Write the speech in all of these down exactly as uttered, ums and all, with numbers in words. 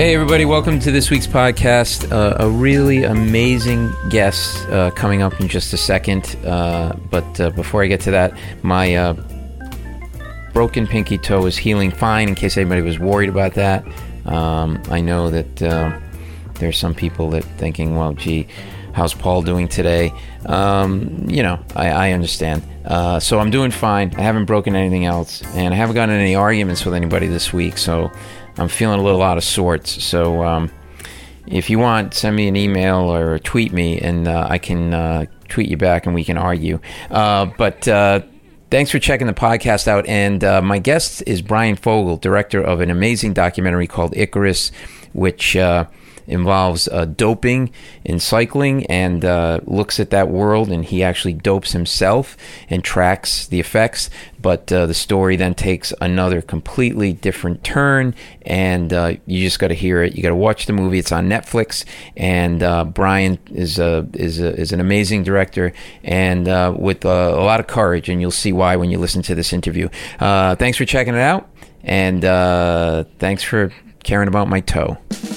Hey everybody, welcome to this week's podcast. Uh, a really amazing guest uh, coming up in just a second. Uh, but uh, before I get to that, my uh, broken pinky toe is healing fine, in case anybody was worried about that. Um, I know that uh, there's some people that thinking, well, gee, how's Paul doing today? Um, you know, I, I understand. Uh, so I'm doing fine. I haven't broken anything else, and I haven't gotten in any arguments with anybody this week, so I'm feeling a little out of sorts. So um, if you want, send me an email or tweet me, and uh, I can uh, tweet you back and we can argue. Uh, but uh, thanks for checking the podcast out. And uh, my guest is Bryan Fogel, director of an amazing documentary called Icarus, which uh, involves uh, doping in cycling and uh, looks at that world, and he actually dopes himself and tracks the effects. But uh, the story then takes another completely different turn, and uh, you just got to hear it. You got to watch the movie. It's on Netflix, and uh, Bryan is a, is a, is an amazing director, and uh, with uh, a lot of courage, and you'll see why when you listen to this interview. Uh, thanks for checking it out, and uh, thanks for caring about my toe.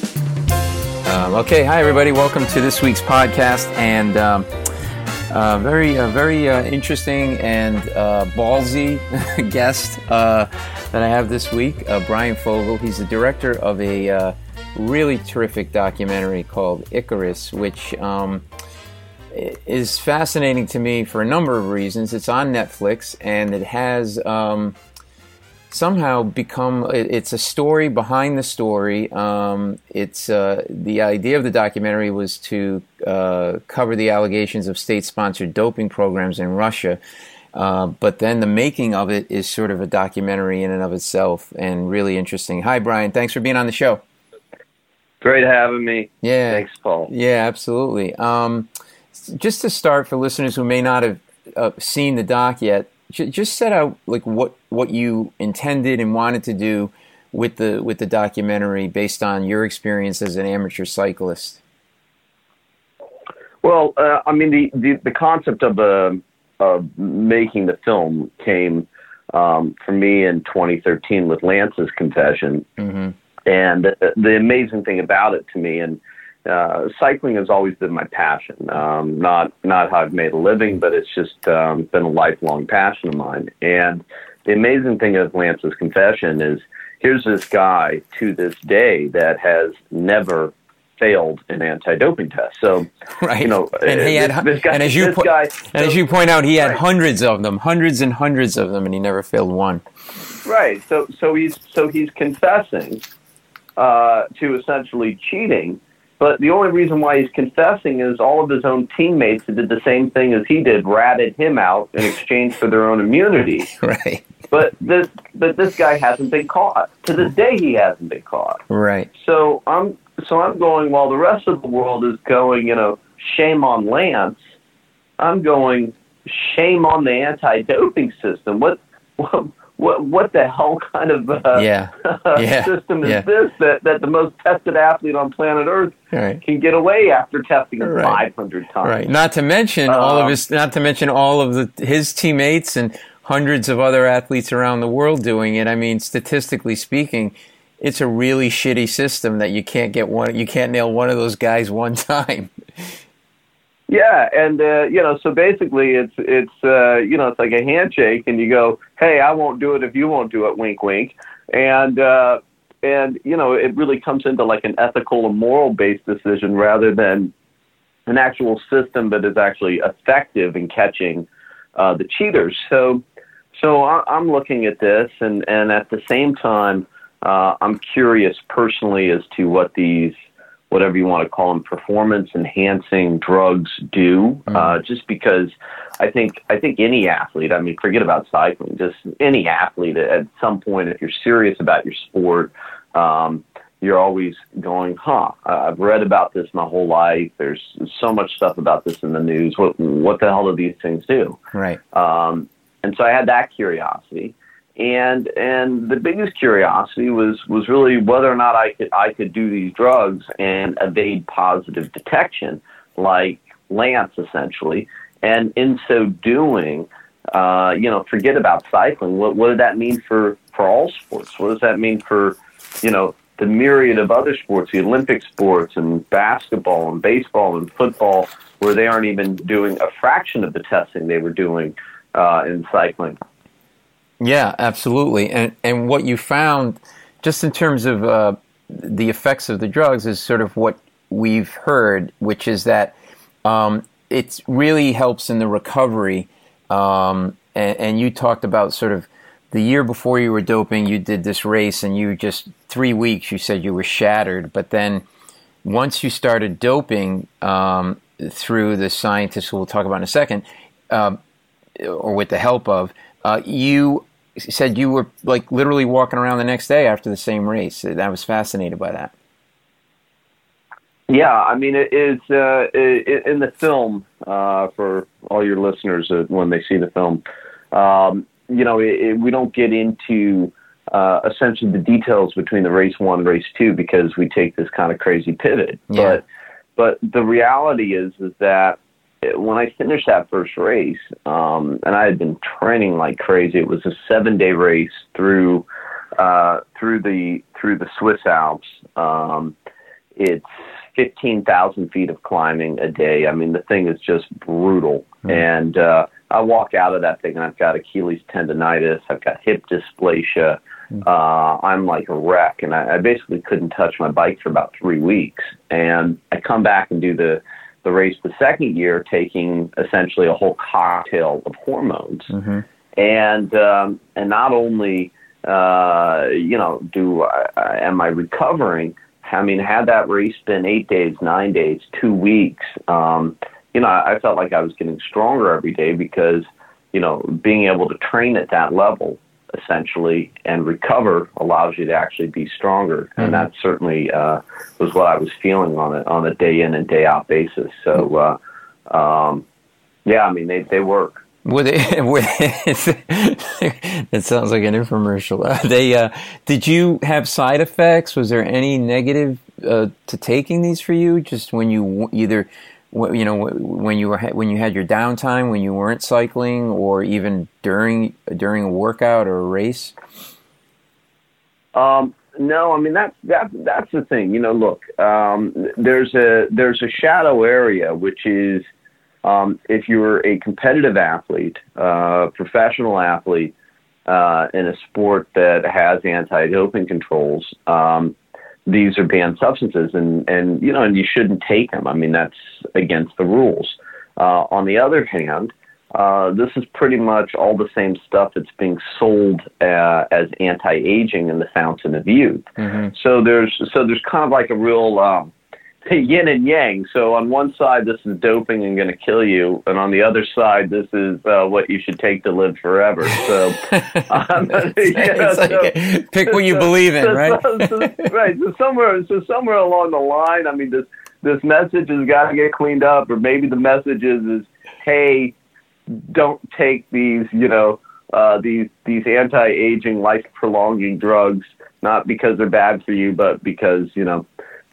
Um, okay, hi everybody. Welcome to this week's podcast, and um, uh, very, uh, very uh, interesting and uh, ballsy guest uh, that I have this week, uh, Bryan Fogel. He's the director of a uh, really terrific documentary called Icarus, which um, is fascinating to me for a number of reasons. It's on Netflix, and it has Um, somehow become, it's a story behind the story. Um, it's uh, the idea of the documentary was to uh, cover the allegations of state-sponsored doping programs in Russia, uh, but then the making of it is sort of a documentary in and of itself, and really interesting. Hi, Bryan. Thanks for being on the show. Great having me. Yeah. Thanks, Paul. Yeah, absolutely. Um, just to start, for listeners who may not have uh, seen the doc yet, just set out like what, what you intended and wanted to do with the with the documentary based on your experience as an amateur cyclist. Well, uh, I mean, the, the, the concept of uh, of making the film came um, for me in twenty thirteen with Lance's confession, mm-hmm. and the, the amazing thing about it to me, and uh, cycling has always been my passion. Um, not not how I've made a living, but it's just um, been a lifelong passion of mine. And the amazing thing of Lance's confession is here's this guy to this day that has never failed an anti-doping test. So, right. you know, and he this, had, this guy, and as you this po- guy, and so, as you point out, he had right. hundreds of them, hundreds and hundreds of them, and he never failed one. Right. So, so he's so he's confessing uh, to essentially cheating. But the only reason why he's confessing is all of his own teammates that did the same thing as he did ratted him out in exchange for their own immunity. Right. But this, but this guy hasn't been caught. To this day, he hasn't been caught. Right. So I'm, so I'm going, while the rest of the world is going, you know, shame on Lance, I'm going, shame on the anti-doping system. What, what, what, what the hell kind of uh, yeah. Yeah. system is yeah. this that, that the most tested athlete on planet Earth right. can get away after testing him right. five hundred times? Right. Not to mention um, all of his, not to mention all of the, his teammates and hundreds of other athletes around the world doing it. I mean, statistically speaking, it's a really shitty system that you can't get one, you can't nail one of those guys one time. Yeah, and uh, you know, so basically, it's it's uh, you know, it's like a handshake, and you go, "Hey, I won't do it if you won't do it." Wink, wink, and uh, and you know, it really comes into like an ethical and moral based decision rather than an actual system that is actually effective in catching uh, the cheaters. So, so I, I'm looking at this, and and at the same time, uh, I'm curious personally as to what these, whatever you want to call them, performance-enhancing drugs do. Mm. Uh, just because I think I think any athlete, I mean, forget about cycling, just any athlete at some point, if you're serious about your sport, um, you're always going, huh, I've read about this my whole life. There's so much stuff about this in the news. What what the hell do these things do? Right. Um, and so I had that curiosity. And and the biggest curiosity was, was really whether or not I could I could do these drugs and evade positive detection, like Lance essentially. And in so doing, uh, you know, forget about cycling. What what did that mean for, for all sports? What does that mean for, you know, the myriad of other sports, the Olympic sports and basketball and baseball and football, where they aren't even doing a fraction of the testing they were doing uh, in cycling. Yeah, absolutely. And and what you found, just in terms of uh, the effects of the drugs, is sort of what we've heard, which is that um, it really helps in the recovery. Um, and, and you talked about sort of the year before you were doping, you did this race, and you just three weeks, you said you were shattered. But then once you started doping um, through the scientists who we'll talk about in a second, um, or with the help of, uh, you said you were like literally walking around the next day after the same race. I was fascinated by that. Yeah, I mean, it is uh, it, in the film, uh, for all your listeners uh, when they see the film, um, you know, it, it, we don't get into uh, essentially the details between the race one and race two because we take this kind of crazy pivot. Yeah. But but the reality is is that when I finished that first race, um, and I had been training like crazy, it was a seven day race through uh, through the through the Swiss Alps. Um, it's fifteen thousand feet of climbing a day. I mean, the thing is just brutal. Mm. And uh, I walk out of that thing, and I've got Achilles tendonitis. I've got hip dysplasia. Mm. Uh, I'm like a wreck, and I, I basically couldn't touch my bike for about three weeks. And I come back and do the, the race the second year, taking essentially a whole cocktail of hormones. Mm-hmm. And um, and not only, uh, you know, do I, I, am I recovering, I mean, had that race been eight days, nine days, two weeks, um, you know, I felt like I was getting stronger every day because, you know, being able to train at that level essentially and recover allows you to actually be stronger. Mm-hmm. And that certainly uh, was what I was feeling on a, on a day in and day out basis. So, uh, um, yeah, I mean, they, they work. Would it, would it, it sounds like an infomercial. Uh, they uh, did you have side effects? Was there any negative uh, to taking these for you? Just when you either, you know, when you were when you had your downtime, when you weren't cycling, or even during during a workout or a race? Um, no, I mean that's that that's the thing. You know, look, um, there's a there's a shadow area which is. Um, if you're a competitive athlete, uh, professional athlete uh, in a sport that has anti-doping controls, um, these are banned substances, and, and you know, and you shouldn't take them. I mean, that's against the rules. Uh, on the other hand, uh, this is pretty much all the same stuff that's being sold uh, as anti-aging in the fountain of youth. Mm-hmm. So there's so there's kind of like a real um, yin and yang. So on one side, this is doping and going to kill you, and on the other side, this is uh, what you should take to live forever. So, um, you know, like so a, pick what you so, believe in, so, right? So, so, right. So somewhere, so somewhere along the line, I mean, this this message has got to get cleaned up, or maybe the message is, is hey, don't take these, you know, uh, these these anti-aging, life-prolonging drugs, not because they're bad for you, but because you know.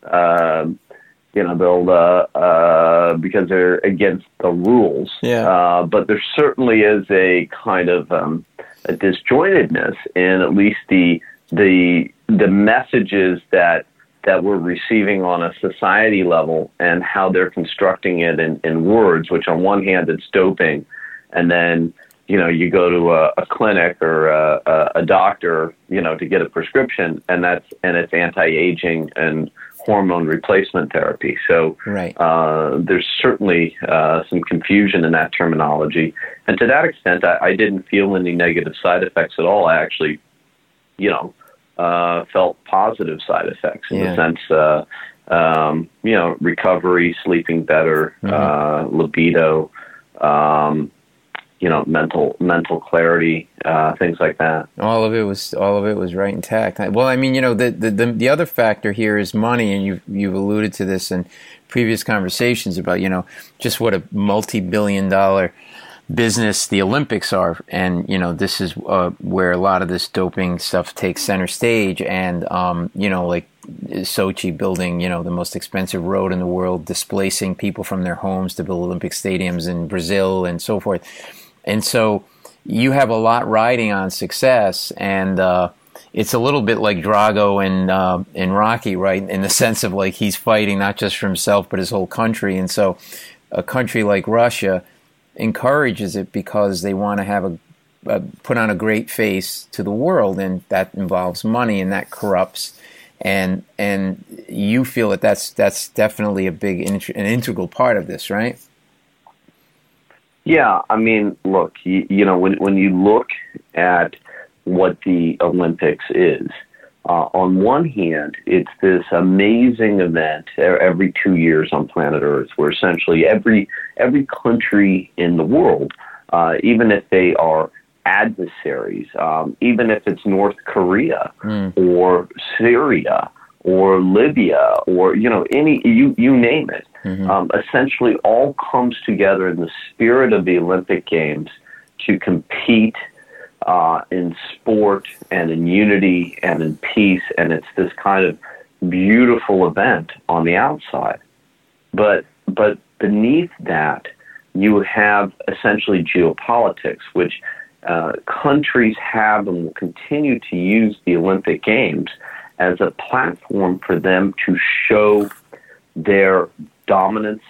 Um, You know, they'll, uh, uh, because they're against the rules. Yeah. Uh, but there certainly is a kind of um, a disjointedness in at least the the the messages that that we're receiving on a society level and how they're constructing it in, in words, which on one hand it's doping, and then you know you go to a, a clinic or a, a, a doctor, you know, to get a prescription, and that's and it's anti-aging and hormone replacement therapy. So right. uh, there's certainly uh, some confusion in that terminology. And to that extent, I, I didn't feel any negative side effects at all. I actually, you know, uh, felt positive side effects in yeah. the sense, uh, um, you know, recovery, sleeping better, mm-hmm. uh, libido, um, you know, mental mental clarity, uh, things like that. All of it was all of it was right intact. Well, I mean, you know, the the the, the other factor here is money, and you've you've alluded to this in previous conversations about, you know, just what a multi-billion dollar business the Olympics are, and you know, this is uh, where a lot of this doping stuff takes center stage, and um, you know, like Sochi building, you know, the most expensive road in the world, displacing people from their homes to build Olympic stadiums in Brazil and so forth. And so you have a lot riding on success, and uh, it's a little bit like Drago and uh, in Rocky, right? In the sense of like he's fighting not just for himself but his whole country, and so a country like Russia encourages it because they want to have a, a put on a great face to the world, and that involves money, and that corrupts. And and you feel that that's that's definitely a big an integral part of this, right? Yeah, I mean, look, you, you know, when when you look at what the Olympics is, uh, on one hand, it's this amazing event every two years on planet Earth, where essentially every every country in the world, uh, even if they are adversaries, um, even if it's North Korea mm. or Syria or Libya or, you know, any, you, you name it, mm-hmm. um, essentially all comes together in the spirit of the Olympic Games to compete uh, in sport and in unity and in peace. And it's this kind of beautiful event on the outside. But, but beneath that, you have essentially geopolitics, which Uh, countries have and will continue to use the Olympic Games as a platform for them to show their dominance,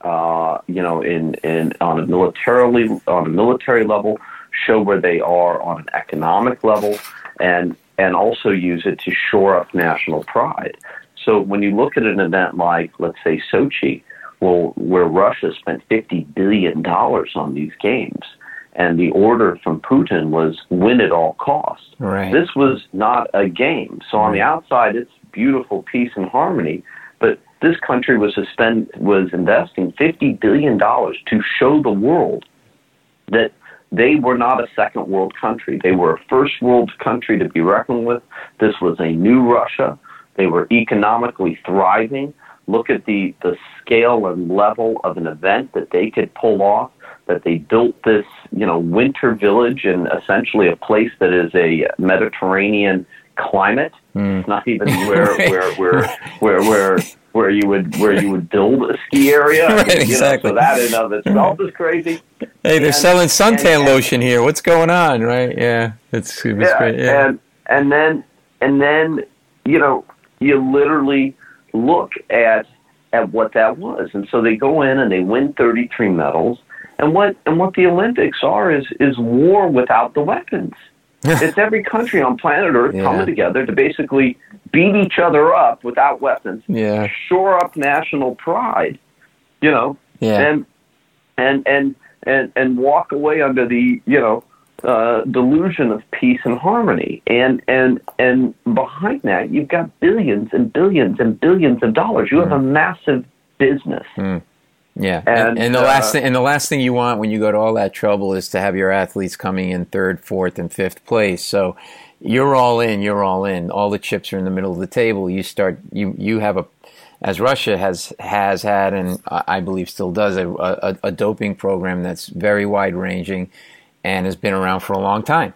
uh, you know, in, in on a militarily on a military level, show where they are on an economic level, and and also use it to shore up national pride. So when you look at an event like, let's say, Sochi, well, where Russia spent fifty billion dollars on these games, and the order from Putin was win at all costs. Right. This was not a game. So on the outside, it's beautiful peace and harmony, but this country was suspend, was investing fifty billion dollars to show the world that they were not a second world country. They were a first world country to be reckoned with. This was a new Russia. They were economically thriving. Look at the, the scale and level of an event that they could pull off, that they built this, you know, winter village in essentially a place that is a Mediterranean climate. Mm. It's not even where, where, where, where, where, where you would, where you would build a ski area. Right, you exactly. Know, so that in of itself is crazy. Hey, they're and, selling suntan and, lotion here. What's going on? Right. Yeah. It's, it's yeah, great. Yeah. And, and then, and then, you know, you literally look at, at what that was. And so they go in and they win thirty-three medals. And what and what the Olympics are is is war without the weapons. It's every country on planet Earth yeah. coming together to basically beat each other up without weapons, yeah. shore up national pride, you know, yeah. and and and and and walk away under the, you know, uh, delusion of peace and harmony. And and and behind that, you've got billions and billions and billions of dollars. You have mm. a massive business. Mm. Yeah, and, and, and the uh, last thing, and the last thing you want when you go to all that trouble is to have your athletes coming in third, fourth, and fifth place. So you're all in. You're all in. All the chips are in the middle of the table. You start. You you have a, as Russia has has had, and I believe still does, a, a, a doping program that's very wide ranging, and has been around for a long time.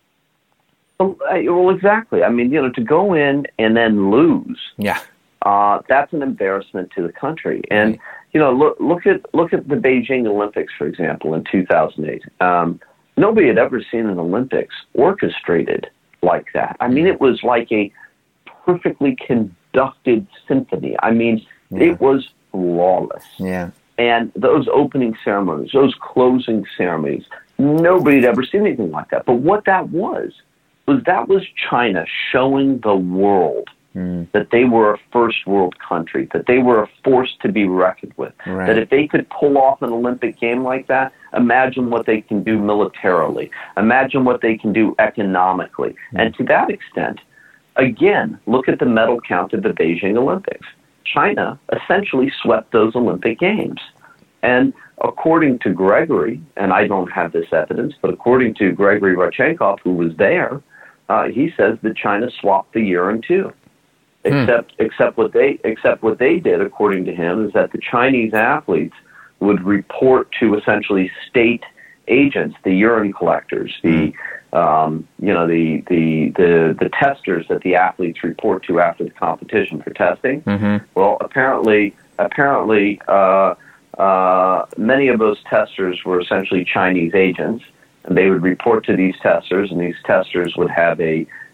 Well, exactly. I mean, you know, to go in and then lose. Yeah. Uh, that's an embarrassment to the country. And right. you know, look look at look at the Beijing Olympics, for example, in two thousand eight. Um, nobody had ever seen an Olympics orchestrated like that. I mean, it was like a perfectly conducted symphony. I mean, yeah. it was flawless. Yeah. And those opening ceremonies, those closing ceremonies, nobody had ever seen anything like that. But what that was was that was China showing the world. Mm. That they were a first world country, that they were a force to be reckoned with, right. that if they could pull off an Olympic game like that, imagine what they can do militarily, imagine what they can do economically. Mm. And to that extent, again, look at the medal count of the Beijing Olympics. China essentially swept those Olympic Games. And according to Gregory, and I don't have this evidence, but according to Gregory Rodchenkov, who was there, uh, he says that China swapped the year in two. Except, hmm. except what they, except what they did, according to him, is that the Chinese athletes would report to essentially state agents, the urine collectors, the, um, you know, the, the the the testers that the athletes report to after the competition for testing. Mm-hmm. Well, apparently, apparently, uh, uh, many of those testers were essentially Chinese agents, and they would report to these testers, and these testers would have a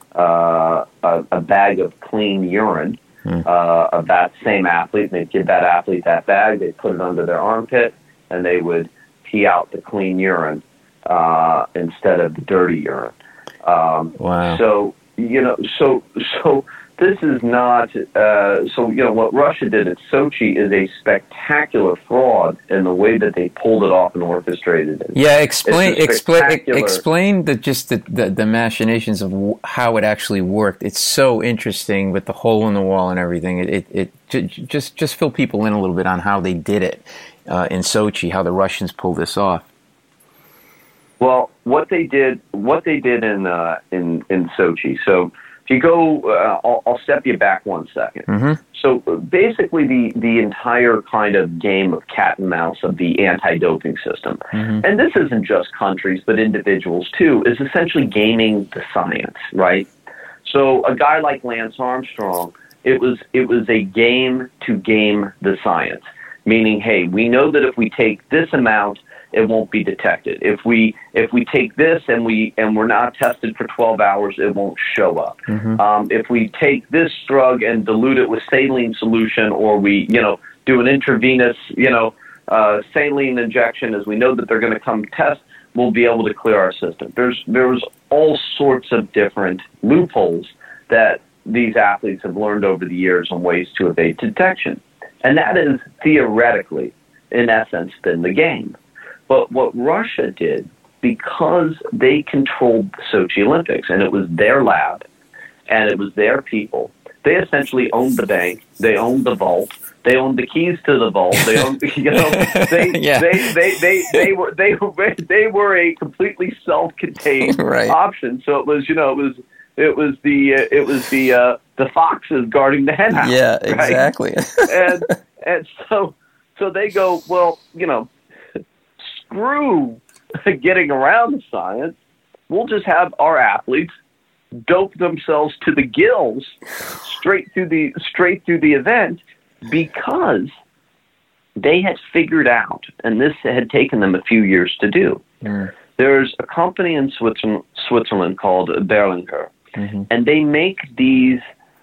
uh, a, a bag of clean urine mm. uh, of that same athlete. They'd give that athlete that bag. They'd put it under their armpit, and they would pee out the clean urine uh, instead of the dirty urine. Um, wow. So, you know, so so this is not, uh, so, you know, what Russia did at Sochi is a spectacular fraud in the way that they pulled it off and orchestrated it. Yeah, explain explain explain the just the, the, the machinations of w- how it actually worked. It's so interesting with the hole in the wall and everything. It, it, it j- just just fill people in a little bit on how they did it uh, in Sochi, how the Russians pulled this off. Well, what they did, what they did in uh, in in Sochi. So, if you go, uh, I'll, I'll step you back one second. Mm-hmm. So, basically, the the entire kind of game of cat and mouse of the anti-doping system, mm-hmm. and this isn't just countries but individuals too, is essentially gaming the science, right? So, a guy like Lance Armstrong, it was it was a game to game the science, meaning, hey, we know that if we take this amount, it won't be detected. If we if we take this and we and we're not tested for twelve hours, it won't show up. Mm-hmm. Um, if we take this drug and dilute it with saline solution, or we you know do an intravenous you know uh, saline injection, as we know that they're going to come test, we'll be able to clear our system. There's there's all sorts of different loopholes that these athletes have learned over the years on ways to evade detection, and that is theoretically, in essence, been the game. But what Russia did, because they controlled the Sochi Olympics, and it was their lab, and it was their people, they essentially owned the bank, they owned the vault, they owned the keys to the vault, they owned, you know, they, yeah. they, they, they, they were, they were, they were a completely self-contained right. option. So it was, you know, it was, it was the, uh, it was the, uh, the foxes guarding the hen house. Yeah, right? exactly. and, and so, so they go, well, you know, screw getting around the science. We'll just have our athletes dope themselves to the gills straight through the straight through the event, because they had figured out, and this had taken them a few years to do. Mm. There's a company in Switzerland, Switzerland called Berlinger, mm-hmm. and they make these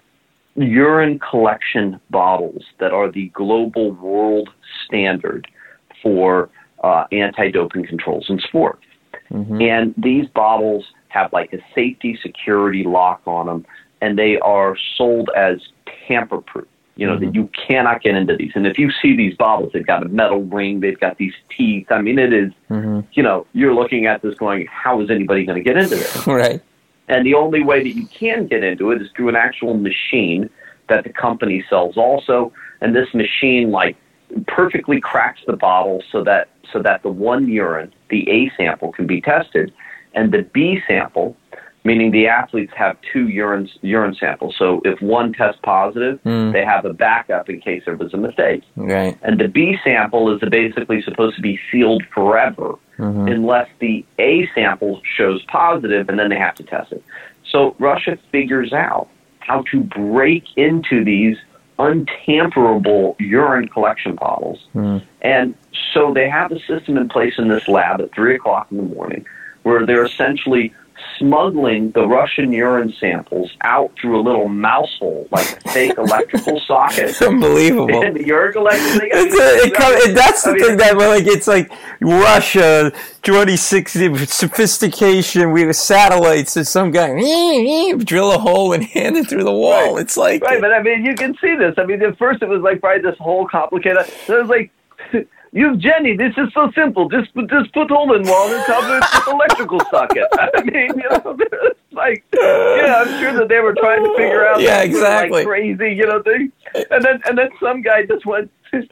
urine collection bottles that are the global world standard for Uh, anti-doping controls in sport. Mm-hmm. And these bottles have like a safety security lock on them, and they are sold as tamper-proof, you know, mm-hmm. that you cannot get into these. And if you see these bottles, they've got a metal ring, they've got these teeth. I mean, it is, mm-hmm. you know, you're looking at this going, how is anybody going to get into this? Right. And the only way that you can get into it is through an actual machine that the company sells also. And this machine, like, perfectly cracks the bottle so that so that the one urine, the A sample, can be tested, and the B sample, meaning the athletes have two urine urine samples. So if one tests positive, mm. they have a backup in case there was a mistake. Right. And the B sample is basically supposed to be sealed forever, mm-hmm. unless the A sample shows positive, and then they have to test it. So Russia figures out how to break into these untamperable urine collection bottles. Mm. And so they have a system in place in this lab at three o'clock in the morning where they're essentially smuggling the Russian urine samples out through a little mouse hole, like a fake electrical socket. It's unbelievable. And the urine collection thing. It's a, it come, that's the I mean, thing that, like, it's like Russia, twenty sixty, sophistication, we have satellites, and some guy, drill a hole and hand it through the wall. Right. It's like... Right, but I mean, you can see this. I mean, at first it was like probably this whole complicated... It was like... You, Jenny, this is so simple. Just, just put hole in wall and cover it with electrical socket. I mean, you know, it's like, yeah, I'm sure that they were trying to figure out, yeah, exactly, like crazy, you know, thing. And then, and then some guy just went,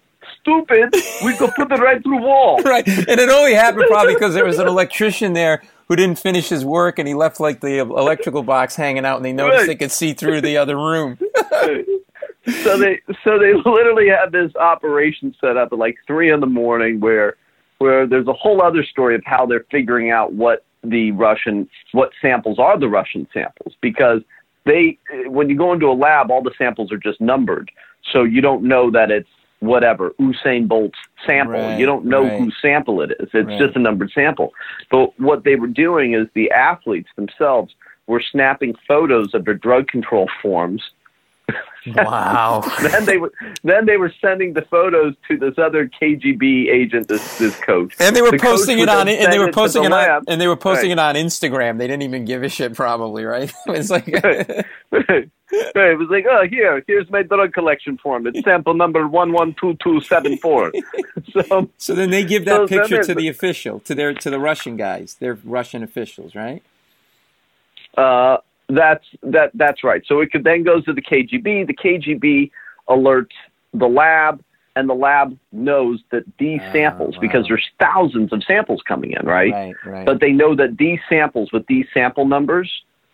stupid. We could put it right through wall. Right, and it only happened probably because there was an electrician there who didn't finish his work, and he left like the electrical box hanging out, and they noticed right. they could see through the other room. So they so they literally had this operation set up at like three in the morning where where there's a whole other story of how they're figuring out what the Russian what samples are the Russian samples, because they when you go into a lab, all the samples are just numbered, so you don't know that it's whatever Usain Bolt's sample. Right, you don't know right. whose sample it is. It's right. just a numbered sample. But what they were doing is the athletes themselves were snapping photos of their drug control forms. Wow. then they were then they were sending the photos to this other K G B agent, this this coach, and they were the posting it on, and they were posting it lab. on, and they were posting right. it on Instagram. They didn't even give a shit, probably, right? It's like, right. Right. It was like, oh, here, here's my drug collection form. It's sample number one one two two seven four. So, so then they give that so picture to the, the official, to their to the Russian guys. They're Russian officials, right? Uh. That's that. That's right. So it could then goes to the K G B. The K G B alerts the lab, and the lab knows that these oh, samples, wow. because there's thousands of samples coming in, right? Right, right. But they know that these samples with these sample numbers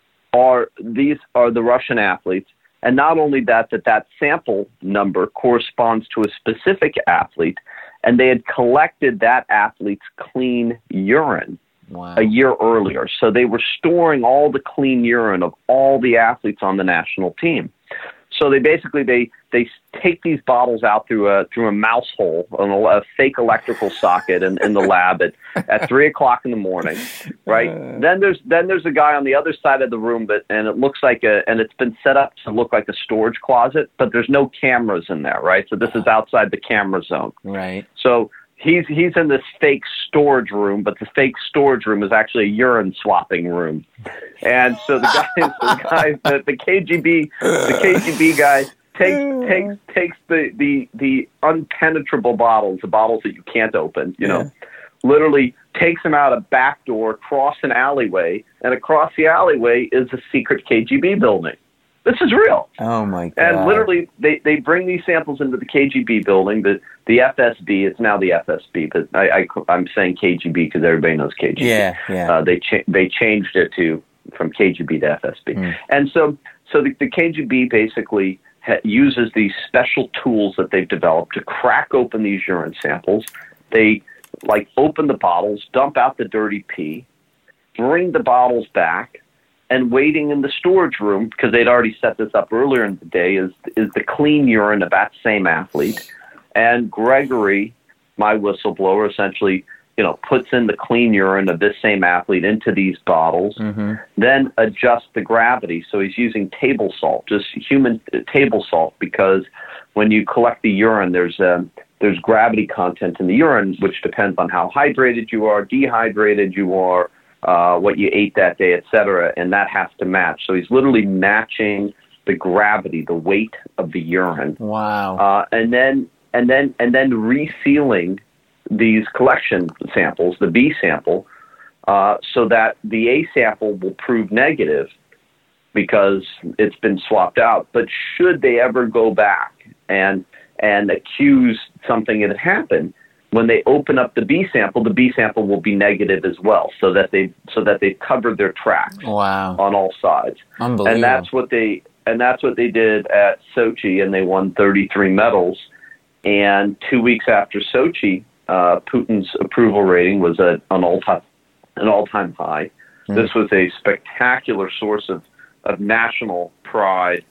are these are the Russian athletes, and not only that, that that sample number corresponds to a specific athlete, and they had collected that athlete's clean urine. Wow. A year earlier. So they were storing all the clean urine of all the athletes on the national team. So they basically they they take these bottles out through a through a mouse hole on a, a fake electrical socket in, in the lab at, at three o'clock in the morning, right? Uh, then there's then there's a guy on the other side of the room, but and it looks like a and it's been set up to look like a storage closet, but there's no cameras in there, right? So this is outside the camera zone, right? So. He's he's in this fake storage room, but the fake storage room is actually a urine swapping room, and so the guys, the guys, the, the K G B, the K G B guy takes takes takes the, the the unpenetrable bottles, the bottles that you can't open, you know, yeah. literally takes them out a back door, across an alleyway, and across the alleyway is a secret K G B building. This is real. Oh, my God. And literally, they, they bring these samples into the K G B building, the, the F S B. It's now the F S B, but I, I, I'm saying K G B because everybody knows K G B. Yeah, yeah. Uh, they, cha- they changed it to from K G B to F S B. Mm. And so so the, the K G B basically ha- uses these special tools that they've developed to crack open these urine samples. They, like, open the bottles, dump out the dirty pee, bring the bottles back, and waiting in the storage room, because they'd already set this up earlier in the day, is is the clean urine of that same athlete. And Gregory, my whistleblower, essentially, you know, puts in the clean urine of this same athlete into these bottles, mm-hmm. then adjusts the gravity. So he's using table salt, just human table salt, because when you collect the urine, there's um, there's gravity content in the urine, which depends on how hydrated you are, dehydrated you are, Uh, what you ate that day, et cetera, and that has to match. So he's literally matching the gravity, the weight of the urine. Wow. Uh, and then and then and then resealing these collection samples, the B sample, uh, so that the A sample will prove negative because it's been swapped out. But should they ever go back and and accuse something that happened, when they open up the B sample, the B sample will be negative as well, so that they so that they've covered their tracks wow. on all sides. Unbelievable. And that's what they and that's what they did at Sochi, and they won thirty-three medals. And two weeks after Sochi, uh, Putin's approval rating was at an all time an all time high. Mm. This was a spectacular source of of national pride.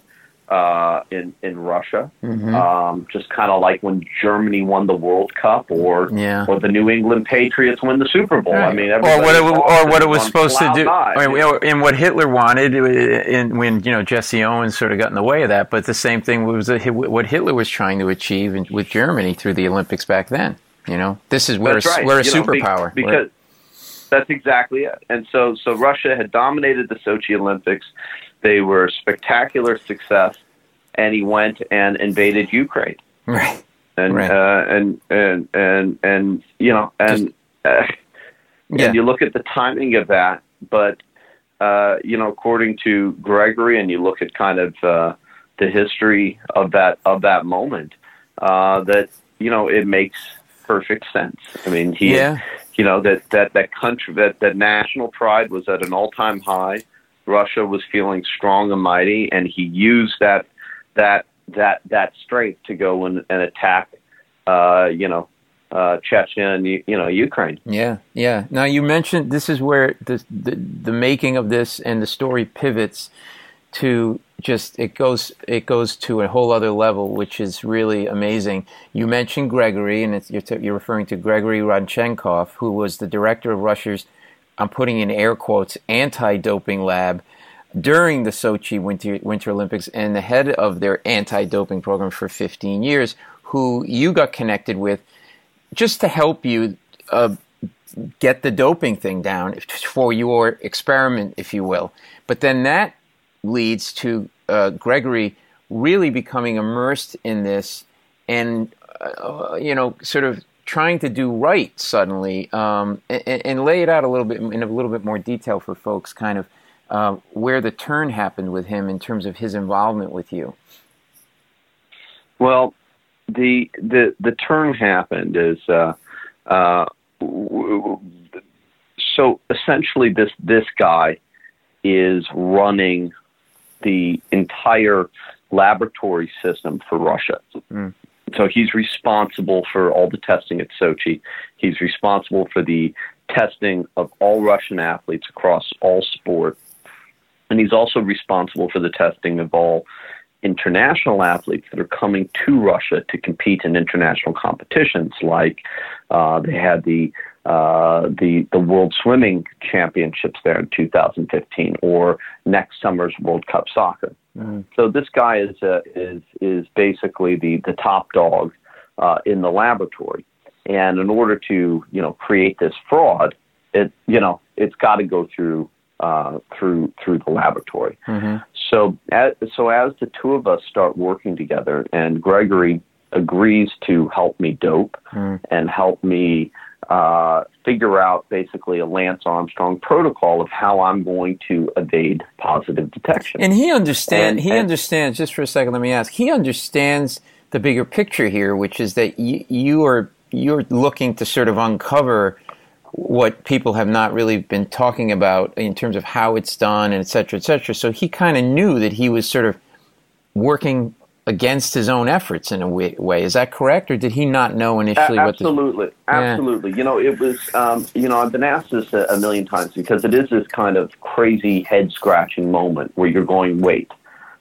Uh, in in Russia, mm-hmm. um, just kind of like when Germany won the World Cup, or yeah. or the New England Patriots win the Super Bowl. Right. I mean, or what it, or what it was on supposed to do, nine. I mean, and what Hitler wanted, in, when you know Jesse Owens sort of got in the way of that. But the same thing was what Hitler was trying to achieve in, with Germany through the Olympics back then. You know, this is we're a, right. we're a you superpower. Know, because that's exactly it. And so so Russia had dominated the Sochi Olympics. They were a spectacular success. And he went and invaded Ukraine, right? And right. Uh, and and and and you know, and uh, yeah. and you look at the timing of that. But uh, you know, according to Gregory, and you look at kind of uh, the history of that of that moment, uh, that you know, it makes perfect sense. I mean, he, yeah. you know, that that that country, that that national pride was at an all time high. Russia was feeling strong and mighty, and he used that. that that that strength to go and, and attack, uh, you know, uh, Chechnya and, you know, Ukraine. Yeah, yeah. Now, you mentioned this is where the, the the making of this and the story pivots to just, it goes it goes to a whole other level, which is really amazing. You mentioned Gregory, and it's, you're, t- you're referring to Gregory Rodchenkov, who was the director of Russia's, I'm putting in air quotes, anti-doping lab. during the Sochi Winter, Winter Olympics and the head of their anti-doping program for fifteen years, who you got connected with just to help you uh, get the doping thing down for your experiment, if you will. But then that leads to uh, Gregory really becoming immersed in this and, uh, you know, sort of trying to do right suddenly, um, and, and lay it out a little bit in a little bit more detail for folks, kind of uh, where the turn happened with him in terms of his involvement with you. Well, the the the turn happened is uh, uh, so essentially this this guy is running the entire laboratory system for Russia. Mm. So he's responsible for all the testing at Sochi. He's responsible for the testing of all Russian athletes across all sport. And he's also responsible for the testing of all international athletes that are coming to Russia to compete in international competitions. Like uh, they had the uh, the the World Swimming Championships there in two thousand fifteen, or next summer's World Cup Soccer. Mm-hmm. So this guy is uh, is is basically the the top dog uh, in the laboratory, and in order to you know create this fraud, it you know it's got to go through uh, through through the laboratory. Mm-hmm. So as, so as the two of us start working together, and Gregory agrees to help me dope mm. and help me uh, figure out basically a Lance Armstrong protocol of how I'm going to evade positive detection. And he understands. And, he and, understands. Just for a second, let me ask. He understands the bigger picture here, which is that you, you are you're looking to sort of uncover what people have not really been talking about in terms of how it's done, and et cetera, et cetera. So he kind of knew that he was sort of working against his own efforts in a way. Is that correct, or did he not know initially? Uh, what absolutely, the, absolutely. Yeah. You know, it was. Um, you know, I've been asked this a, a million times because it is this kind of crazy head scratching moment where you're going, wait,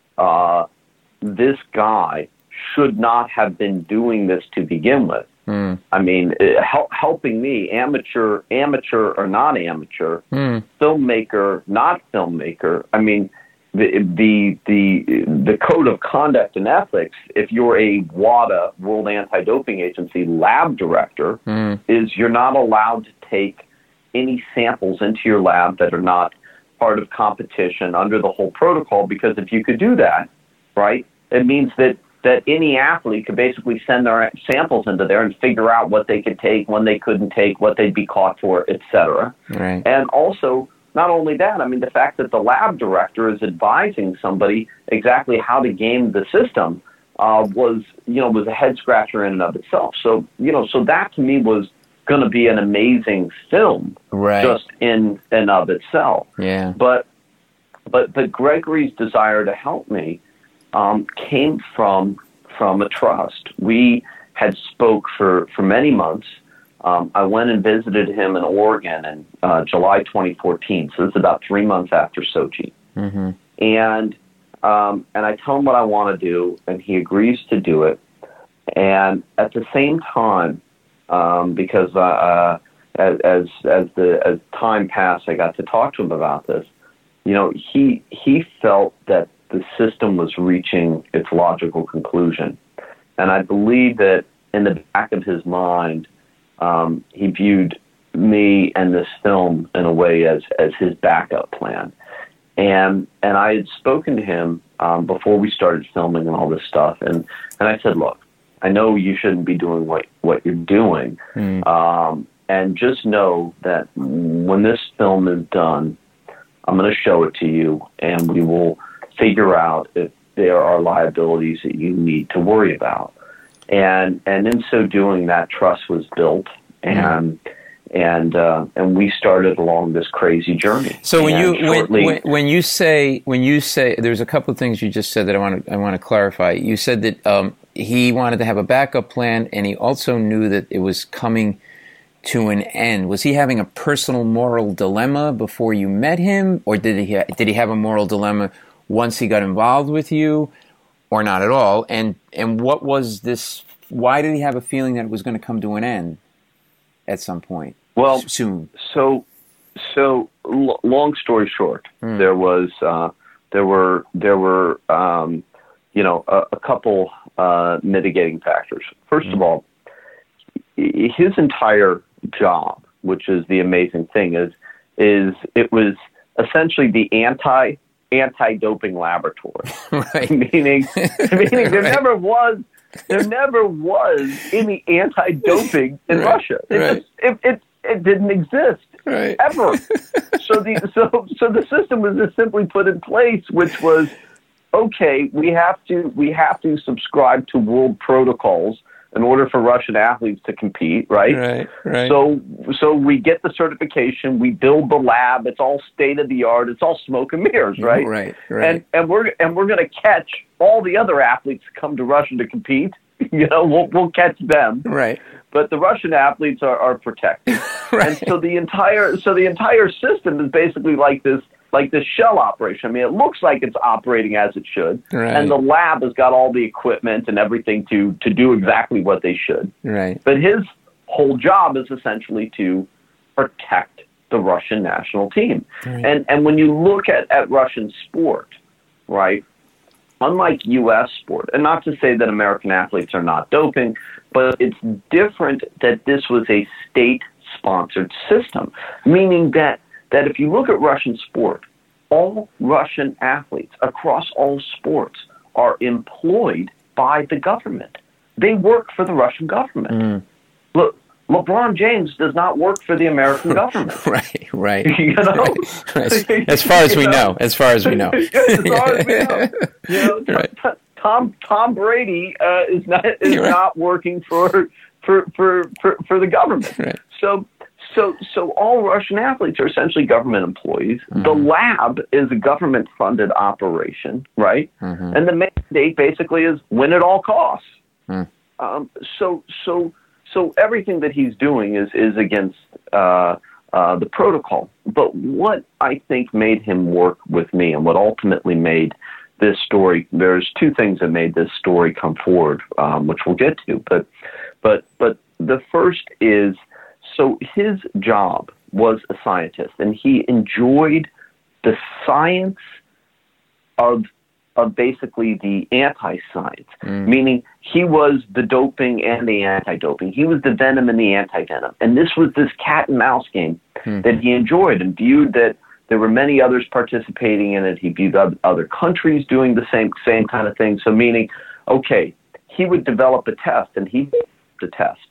uh, this guy should not have been doing this to begin with. Mm. I mean, help, helping me, amateur, amateur or not amateur, mm. filmmaker, not filmmaker. I mean, the the the the code of conduct and ethics. If you're a WADA, World Anti-Doping Agency lab director, mm. is you're not allowed to take any samples into your lab that are not part of competition under the whole protocol. Because if you could do that, right, it means that. that any athlete could basically send their samples into there and figure out what they could take, when they couldn't take, what they'd be caught for, et cetera. Right. And also, not only that, I mean, the fact that the lab director is advising somebody exactly how to game the system uh, was, you know, was a head scratcher in and of itself. So, you know, so that to me was going to be an amazing film, right, just in and of itself. Yeah. But, but, but Gregory's desire to help me Um, came from from a trust. We had spoke for, for many months. Um, I went and visited him in Oregon in uh, July twenty fourteen. So this is about three months after Sochi. Mm-hmm. And um, and I tell him what I want to do, and he agrees to do it. And at the same time, um, because uh, as as as the as time passed, I got to talk to him about this. You know, he he felt that the system was reaching its logical conclusion. And I believe that in the back of his mind, um, he viewed me and this film in a way as, as his backup plan. And and I had spoken to him um, before we started filming and all this stuff. And, and I said, look, I know you shouldn't be doing what, what you're doing. Mm. Um, and just know that when this film is done, I'm going to show it to you, and we will figure out if there are liabilities that you need to worry about. And and in so doing, that trust was built, and mm. and uh, and we started along this crazy journey. So when and you shortly, when, when, when you say when you say there's a couple of things you just said that I want to I want to clarify. You said that um, he wanted to have a backup plan, and he also knew that it was coming to an end. Was he having a personal moral dilemma before you met him, or did he ha- did he have a moral dilemma once he got involved with you, or not at all? And and what was this? Why did he have a feeling that it was going to come to an end at some point? Well, soon. So, so l- long story short, mm. there was uh, there were there were um, you know a, a couple uh, mitigating factors. First mm-hmm. of all, his entire job, which is the amazing thing, is is it was essentially the anti anti-doping laboratory. Right. meaning, meaning there right. never was there never was any anti-doping in right. Russia. It, right. just, it, it it didn't exist right. ever. so the so so the system was just simply put in place, which was okay. We have to we have to subscribe to world protocols in order for Russian athletes to compete, right? Right, right. So, so we get the certification, we build the lab. It's all state of the art. It's all smoke and mirrors, right? Right, right. And and we're and we're going to catch all the other athletes that come to Russia to compete. You know, we'll we'll catch them. Right. But the Russian athletes are, are protected. Right. And so the entire so the entire system is basically like this. Like this shell operation. I mean, it looks like it's operating as it should, right. and the lab has got all the equipment and everything to to do exactly what they should. Right. But his whole job is essentially to protect the Russian national team. Right. And and when you look at, at Russian sport, right, unlike U S sport, and not to say that American athletes are not doping, but it's different that this was a state-sponsored system, meaning that that if you look at Russian sport, all Russian athletes across all sports are employed by the government. They work for the Russian government. Mm. Look, LeBron James does not work for the American government. Right, right. You know? Right. As far as we know. know. As far as we know. As far as we know. You know, right. t- Tom Tom Brady uh, is not is right. not working for for, for for for the government. Right. So So, so all Russian athletes are essentially government employees. Mm-hmm. The lab is a government-funded operation, right? Mm-hmm. And the mandate basically is win at all costs. Mm. Um, so, so, so everything that he's doing is is against uh, uh, the protocol. But what I think made him work with me, and what ultimately made this story, there's two things that made this story come forward, um, which we'll get to. But, but, but the first is. So his job was a scientist, and he enjoyed the science of of basically the anti-science, mm. meaning he was the doping and the anti-doping. He was the venom and the anti-venom. And this was this cat and mouse game mm. that he enjoyed and viewed that there were many others participating in it. He viewed other countries doing the same same kind of thing. So meaning, okay, he would develop a test, and he developed a test.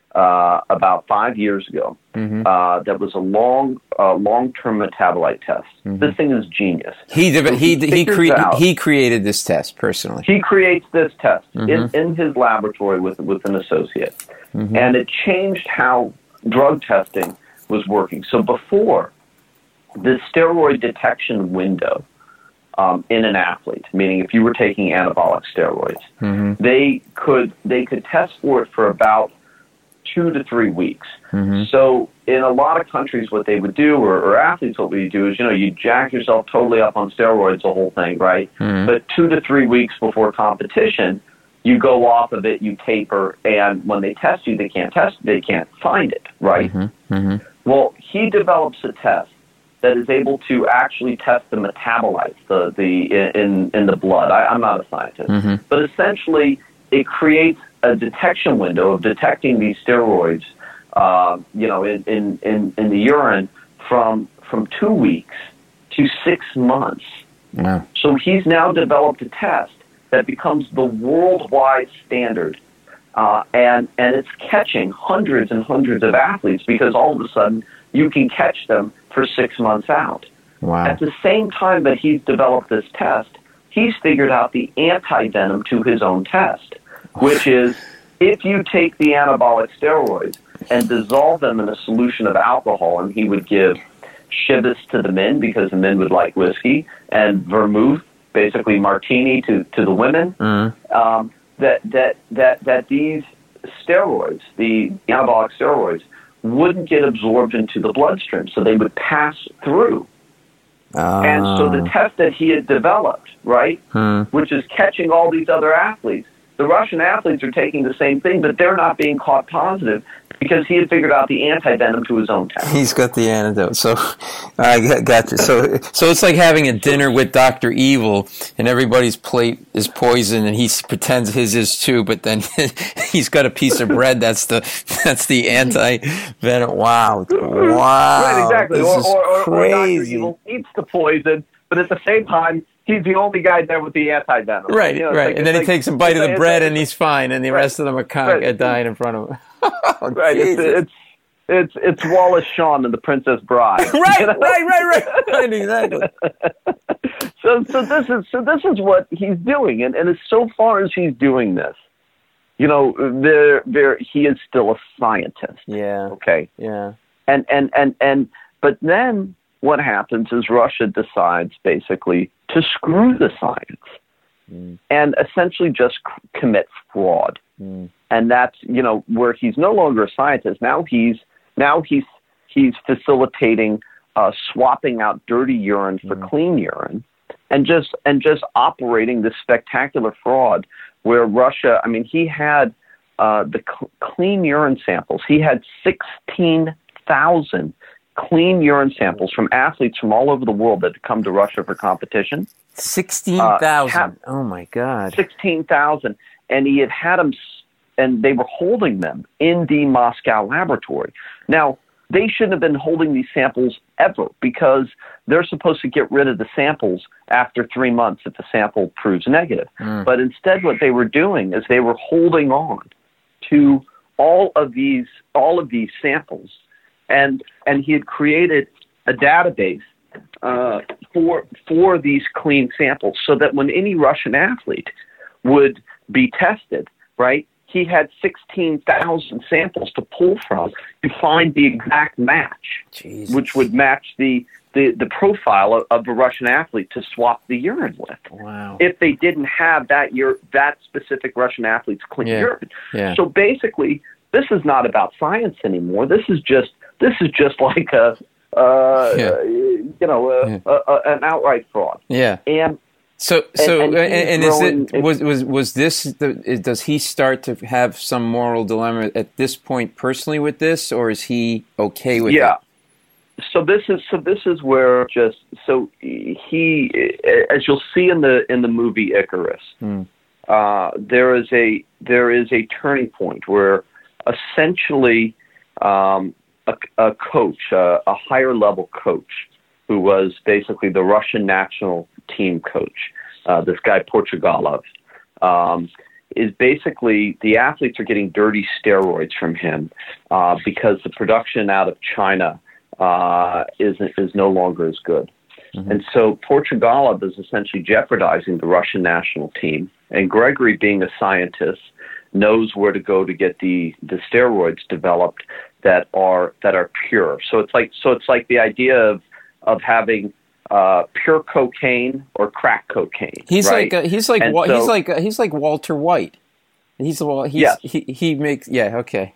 Uh, about five years ago, mm-hmm. uh, that was a long, uh, long-term metabolite test. Mm-hmm. This thing is genius. He so he he he, cre- out, he created this test personally. He creates this test mm-hmm. in, in his laboratory with with an associate, mm-hmm. and it changed how drug testing was working. So before, the steroid detection window um, in an athlete, meaning if you were taking anabolic steroids, mm-hmm. they could they could test for it for about two to three weeks. Mm-hmm. So in a lot of countries, what they would do, or, or athletes, what we do is, you know, you jack yourself totally up on steroids, the whole thing, right? Mm-hmm. But two to three weeks before competition, you go off of it, you taper, and when they test you, they can't test, they can't find it, right? Mm-hmm. Mm-hmm. Well, he develops a test that is able to actually test the metabolites, the the in in the blood. I, I'm not a scientist, mm-hmm. but essentially, it creates a detection window of detecting these steroids, uh, you know, in, in, in, in the urine from from two weeks to six months. Wow. So he's now developed a test that becomes the worldwide standard, uh, and and it's catching hundreds and hundreds of athletes because all of a sudden you can catch them for six months out. Wow. At the same time that he's developed this test, he's figured out the anti-venom to his own test, which is if you take the anabolic steroids and dissolve them in a solution of alcohol, and he would give Chivas to the men because the men would like whiskey, and vermouth, basically martini to, to the women, mm-hmm. um, that, that, that, that these steroids, the anabolic steroids, wouldn't get absorbed into the bloodstream, so they would pass through. Uh, and so the test that he had developed, right, hmm. which is catching all these other athletes, the Russian athletes are taking the same thing, but they're not being caught positive because he had figured out the anti-venom to his own test. He's got the antidote. So I got you. So, so it's like having a dinner with Doctor Evil, and everybody's plate is poison, and he pretends his is too. But then he's got a piece of bread that's the that's the anti-venom. Wow, wow, right, exactly. This or, is or, or, crazy. or Doctor Evil eats the poison, but at the same time, he's the only guy there with the anti-venom. Right, you know, right. Like, and then he like, takes a bite of the bread, and he's fine, and the right, rest of them are con- right. dying in front of him. Oh, right. It's, it's it's it's Wallace Shawn and the Princess Bride. right, you know? right, right, right, right. Exactly. so so this is so this is what he's doing, and and as so far as he's doing this, you know, there there he is still a scientist. Yeah. Okay. Yeah. And and and and but then what happens is Russia decides basically to screw the science mm. and essentially just c- commit fraud. Mm. And that's, you know, where he's no longer a scientist. Now he's now he's he's facilitating uh, swapping out dirty urine for mm. clean urine, and just and just operating this spectacular fraud where Russia. I mean, he had uh, the cl- clean urine samples. He had sixteen thousand clean urine samples from athletes from all over the world that had come to Russia for competition. Sixteen thousand. Uh, oh my God. Sixteen thousand, and he had had them. And they were holding them in the Moscow laboratory. Now, they shouldn't have been holding these samples ever because they're supposed to get rid of the samples after three months if the sample proves negative. Mm. But instead, what they were doing is they were holding on to all of these all of these samples, and and he had created a database uh, for for these clean samples so that when any Russian athlete would be tested, right? He had sixteen thousand samples to pull from to find the exact match, Jesus. Which would match the, the, the profile of, of a Russian athlete to swap the urine with. Wow. If they didn't have that ur- that specific Russian athlete's clean yeah. urine. Yeah. So basically, this is not about science anymore. This is just this is just like a uh, yeah. you know a, yeah. a, a, an outright fraud. Yeah. And So, so, and, and, and, and is it, it was, was, was this, the, does he start to have some moral dilemma at this point personally with this, or is he okay with yeah. it? Yeah. So this is, so this is where just, so he, as you'll see in the, in the movie Icarus, hmm. uh, there is a, there is a turning point where essentially, um, a, a coach, uh, a higher level coach, who was basically the Russian national team coach, uh, this guy Portugalov, um, is basically the athletes are getting dirty steroids from him uh, because the production out of China uh, is is no longer as good. Mm-hmm. And so Portugalov is essentially jeopardizing the Russian national team. And Gregory, being a scientist, knows where to go to get the, the steroids developed that are that are pure. So it's like so it's like the idea of of having uh, pure cocaine or crack cocaine. He's right? like a, he's like so, he's like a, he's like Walter White. He's the he's, yes. he he makes yeah okay.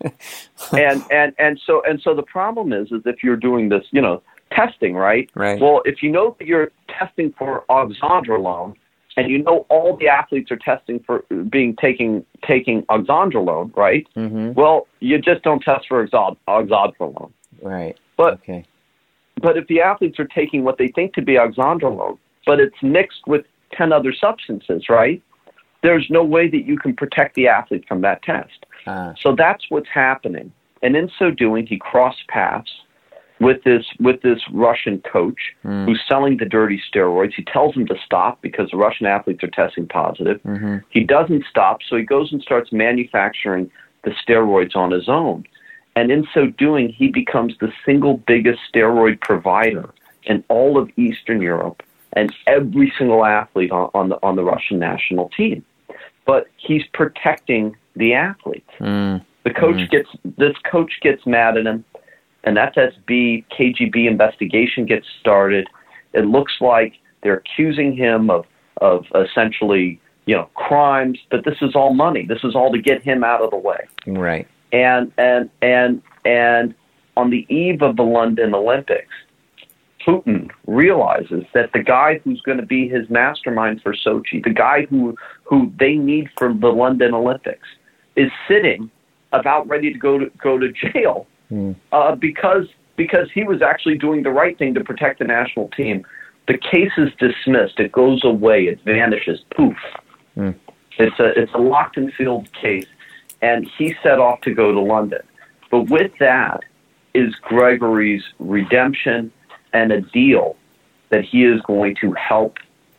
and and and so and so the problem is is if you're doing this, you know, testing, right? Right. Well, if you know that you're testing for oxandrolone, and you know all the athletes are testing for being taking taking oxandrolone, right? Mm-hmm. Well, you just don't test for oxand- oxandrolone. Right. But okay. But if the athletes are taking what they think to be oxandrolone, but it's mixed with ten other substances, right? There's no way that you can protect the athlete from that test. Uh. So that's what's happening. And in so doing, he crossed paths with this with this Russian coach mm. who's selling the dirty steroids. He tells him to stop because the Russian athletes are testing positive. Mm-hmm. He doesn't stop, so he goes and starts manufacturing the steroids on his own. And in so doing, he becomes the single biggest steroid provider in all of Eastern Europe and every single athlete on, on the on the Russian national team. But he's protecting the athletes. Mm. The coach mm. gets this coach gets mad at him. An F S B, K G B investigation gets started. It looks like they're accusing him of, of essentially, you know, crimes, but this is all money. This is all to get him out of the way. Right. And and and and on the eve of the London Olympics, Putin realizes that the guy who's going to be his mastermind for Sochi, the guy who who they need for the London Olympics, is sitting about ready to go to go to jail mm. uh, because because he was actually doing the right thing to protect the national team. The case is dismissed. It goes away. It vanishes. Poof. Mm. It's a it's a locked and sealed case, and he set off to go to London. But with that is Gregory's redemption and a deal that he is going to help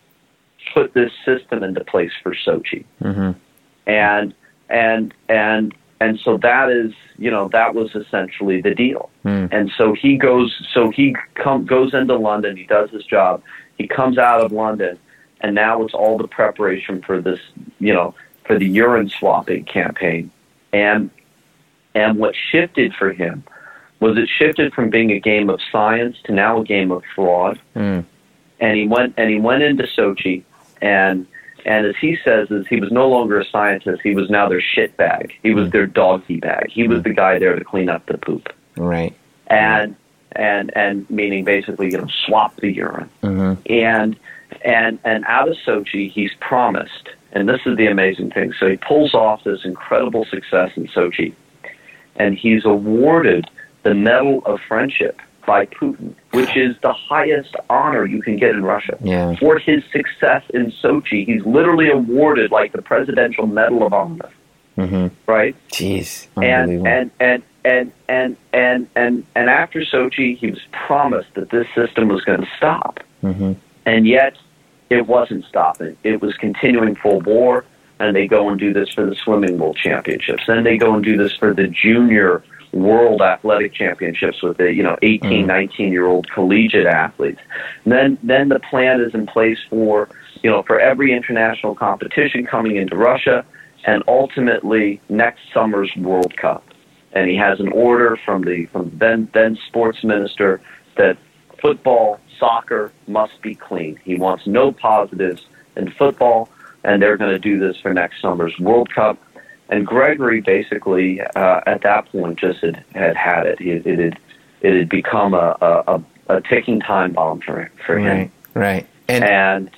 put this system into place for Sochi. Mm-hmm. And and and and so that is, you know, that was essentially the deal. Mm. And so he goes so he come goes into London, he does his job, he comes out of London, and now it's all the preparation for this, you know, for the urine swapping campaign. And and what shifted for him was it shifted from being a game of science to now a game of fraud. Mm. And he went and he went into Sochi, and and as he says, is he was no longer a scientist. He was now their shit bag. He was mm. their doggy bag. He was the guy there to clean up the poop. Right. And and and meaning basically, you know, swap the urine. Mm-hmm. And and and out of Sochi, he's promised. And this is the amazing thing. So he pulls off this incredible success in Sochi, and he's awarded the Medal of Friendship by Putin, which is the highest honor you can get in Russia. Yeah. For his success in Sochi, he's literally awarded like the Presidential Medal of Honor. Mm-hmm. Right? Jeez. And and, and and and and and and after Sochi, he was promised that this system was going to stop. Mm-hmm. And yet, it wasn't stopping. It was continuing full bore, and they go and do this for the Swimming World Championships. Then they go and do this for the Junior World Athletic Championships with the, you know, eighteen, nineteen-year-old collegiate athletes. And then then the plan is in place for, you know, for every international competition coming into Russia, and ultimately next summer's World Cup. And he has an order from the from then then sports minister that football, soccer must be clean. He wants no positives in football, and they're going to do this for next summer's World Cup. And Gregory basically, uh, at that point, just had had, had it. It, it had it had become a, a, a ticking time bomb for for him. Right, right. And, and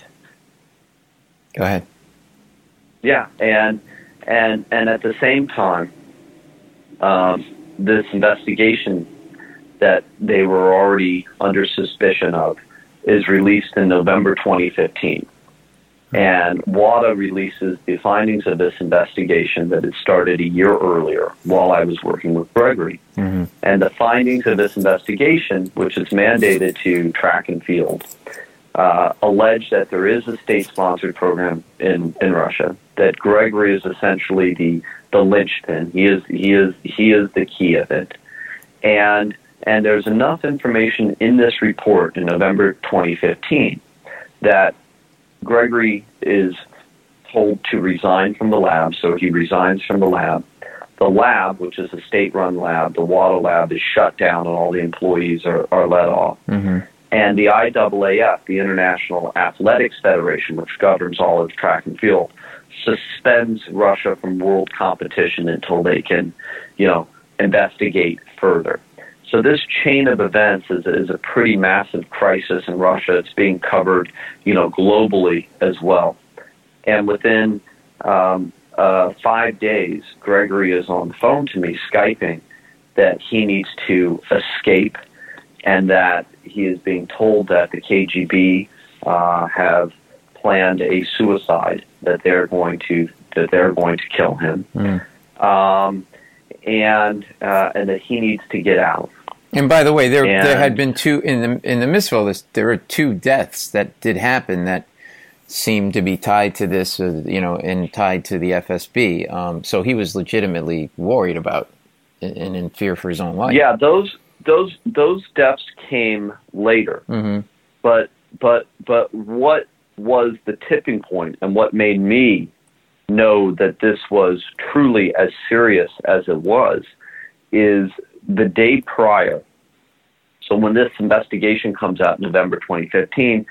go ahead. Yeah, and and and at the same time, um, this investigation that they were already under suspicion of is released in November twenty fifteen. And WADA releases the findings of this investigation that had started a year earlier while I was working with Gregory. Mm-hmm. And the findings of this investigation, which is mandated to track and field, uh, allege that there is a state-sponsored program in, in Russia, that Gregory is essentially the, the linchpin. He is, he is, he is the key of it. And, and there's enough information in this report in November twenty fifteen that Gregory is told to resign from the lab, so he resigns from the lab. The lab, which is a state-run lab, the WADA lab, is shut down and all the employees are, are let off. Mm-hmm. And the I A A F, the International Athletics Federation, which governs all of track and field, suspends Russia from world competition until they can, you know, investigate further. So this chain of events is, is a pretty massive crisis in Russia. It's being covered, you know, globally as well. And within um, uh, five days, Gregory is on the phone to me, Skyping, that he needs to escape, and that he is being told that the K G B uh, have planned a suicide, that they're going to that they're going to kill him, mm. um, and uh, and that he needs to get out. And by the way, there and, there had been two in the in the midst of all this. There were two deaths that did happen that seemed to be tied to this, uh, you know, and tied to the F S B. Um, so he was legitimately worried about and in fear for his own life. Yeah, those those those deaths came later. Mm-hmm. But but but what was the tipping point, and what made me know that this was truly as serious as it was, is the day prior. So when this investigation comes out in November twenty fifteen,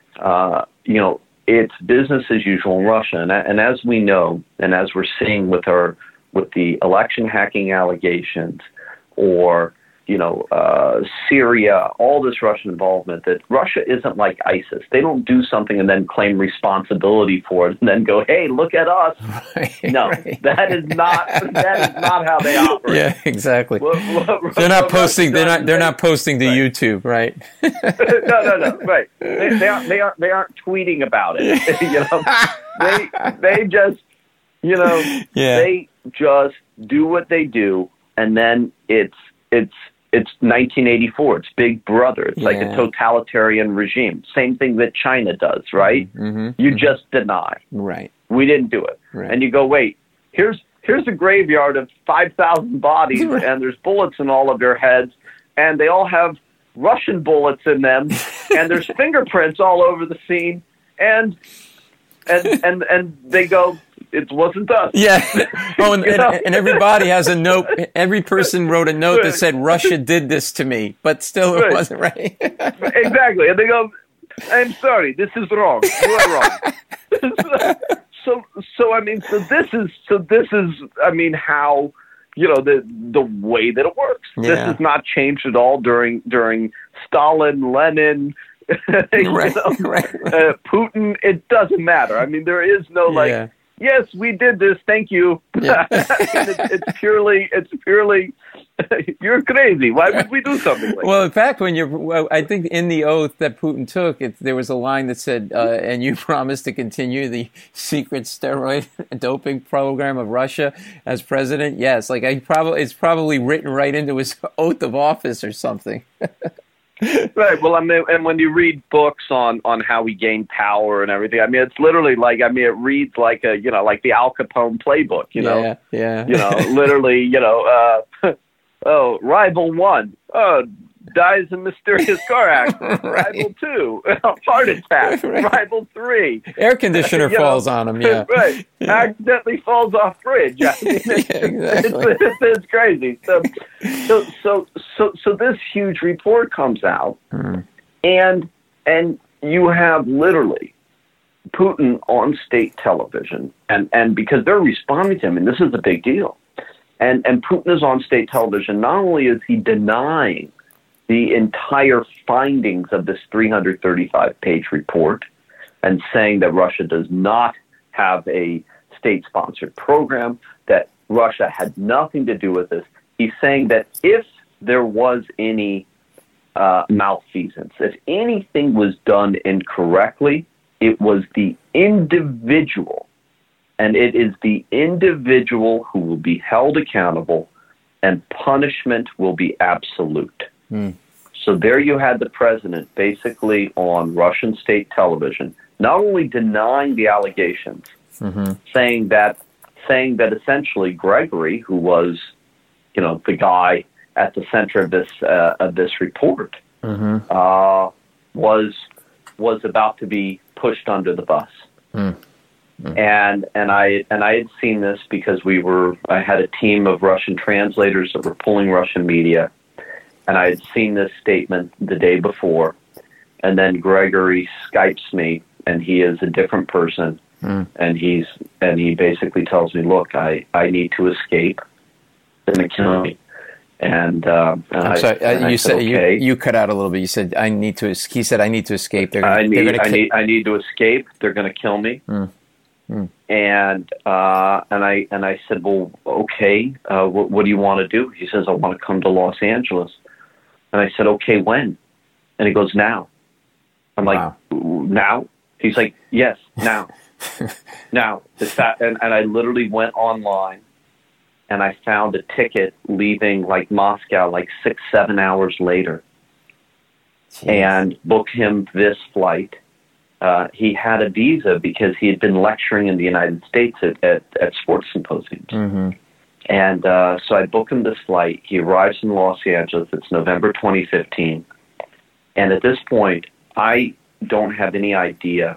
uh, you know, it's business as usual in Russia. And, and as we know, and as we're seeing with our with the election hacking allegations, or you know, uh, Syria, all this Russian involvement, that Russia isn't like ISIS. They don't do something and then claim responsibility for it and then go, hey, look at us. Right, no, right. that is not that is not how they operate. Yeah, exactly. What, what, they're not posting. They're not. They're not posting to right. YouTube, right? no, no, no. Right. They, they aren't. They aren't. They aren't tweeting about it. you know, they they just, you know, yeah. they just do what they do, and then it's it's. It's nineteen eighty-four. It's Big Brother. It's yeah. like a totalitarian regime. Same thing that China does, right? Mm-hmm. You mm-hmm. just deny. Right. We didn't do it. Right. And you go, wait, here's here's a graveyard of five thousand bodies, right. and there's bullets in all of their heads, and they all have Russian bullets in them, and there's fingerprints all over the scene, and and and and they go, it wasn't us. Yeah. Oh, and, and, and everybody has a note. Every person wrote a note that said, Russia did this to me, but still it right. wasn't right. Exactly. And they go, I'm sorry, this is wrong. You are wrong. so, so, I mean, so this is, so this is, I mean, how, you know, the the way that it works. Yeah. This has not changed at all during, during Stalin, Lenin, right, you know, right. Uh, Putin. It doesn't matter. I mean, there is no like, yeah. yes, we did this. Thank you. Yeah. it's, it's purely, it's purely, you're crazy. Why would we do something like well, that? in fact, when you're, well, I think in the oath that Putin took, it, there was a line that said, uh, and you promised to continue the secret steroid doping program of Russia as president. Yes. Like I probably, it's probably written right into his oath of office or something. Right. Well, I mean, and when you read books on, on how we gain power and everything, I mean, it's literally like, I mean, it reads like a, you know, like the Al Capone playbook, you know, yeah, yeah. you know, literally, you know, uh, oh, rival one, oh, dies in mysterious car accident. Right. Rival two, heart attack. Right. Rival three, air conditioner falls know, on him. Yeah, right. Yeah. Accidentally falls off bridge. I mean, it's, yeah, exactly. it's, it's, it's crazy. So, so, so, so, so this huge report comes out, hmm. and and you have literally Putin on state television, and and because they're responding to him, and this is a big deal, and and Putin is on state television. Not only is he denying the entire findings of this three hundred thirty-five page report and saying that Russia does not have a state-sponsored program, that Russia had nothing to do with this. He's saying that if there was any uh, malfeasance, if anything was done incorrectly, it was the individual, and it is the individual who will be held accountable, and punishment will be absolute. Mm. So there you had the president basically on Russian state television, not only denying the allegations, mm-hmm. saying that saying that essentially Gregory, who was, you know, the guy at the center of this uh, of this report, mm-hmm. uh, was was about to be pushed under the bus. Mm. Mm. And and I and I had seen this because we were I had a team of Russian translators that were pulling Russian media. And I had seen this statement the day before, and then Gregory Skypes me, and he is a different person, mm. and he's and he basically tells me, "Look, I, I need to escape. They're going to kill me." And, uh, and I'm I, sorry, and uh, I you said, said okay. you, you cut out a little bit. You said I need to. Es-. He said I need to escape. They're gonna, I need they're gonna I ki- need I need to escape. They're going to kill me. Mm. Mm. And uh, and I and I said, well, okay. Uh, what, what do you want to do? He says, I want to come to Los Angeles. And I said, okay, when? And he goes, now. I'm like, wow. Now? He's like, yes, now. Now. That, and, and I literally went online, and I found a ticket leaving like Moscow like six, seven hours later. Jeez. And booked him this flight. Uh, he had a visa because he had been lecturing in the United States at, at, at sports symposiums. Mm-hmm. And uh, so I book him this flight. He arrives in Los Angeles. It's November twenty fifteen. And at this point, I don't have any idea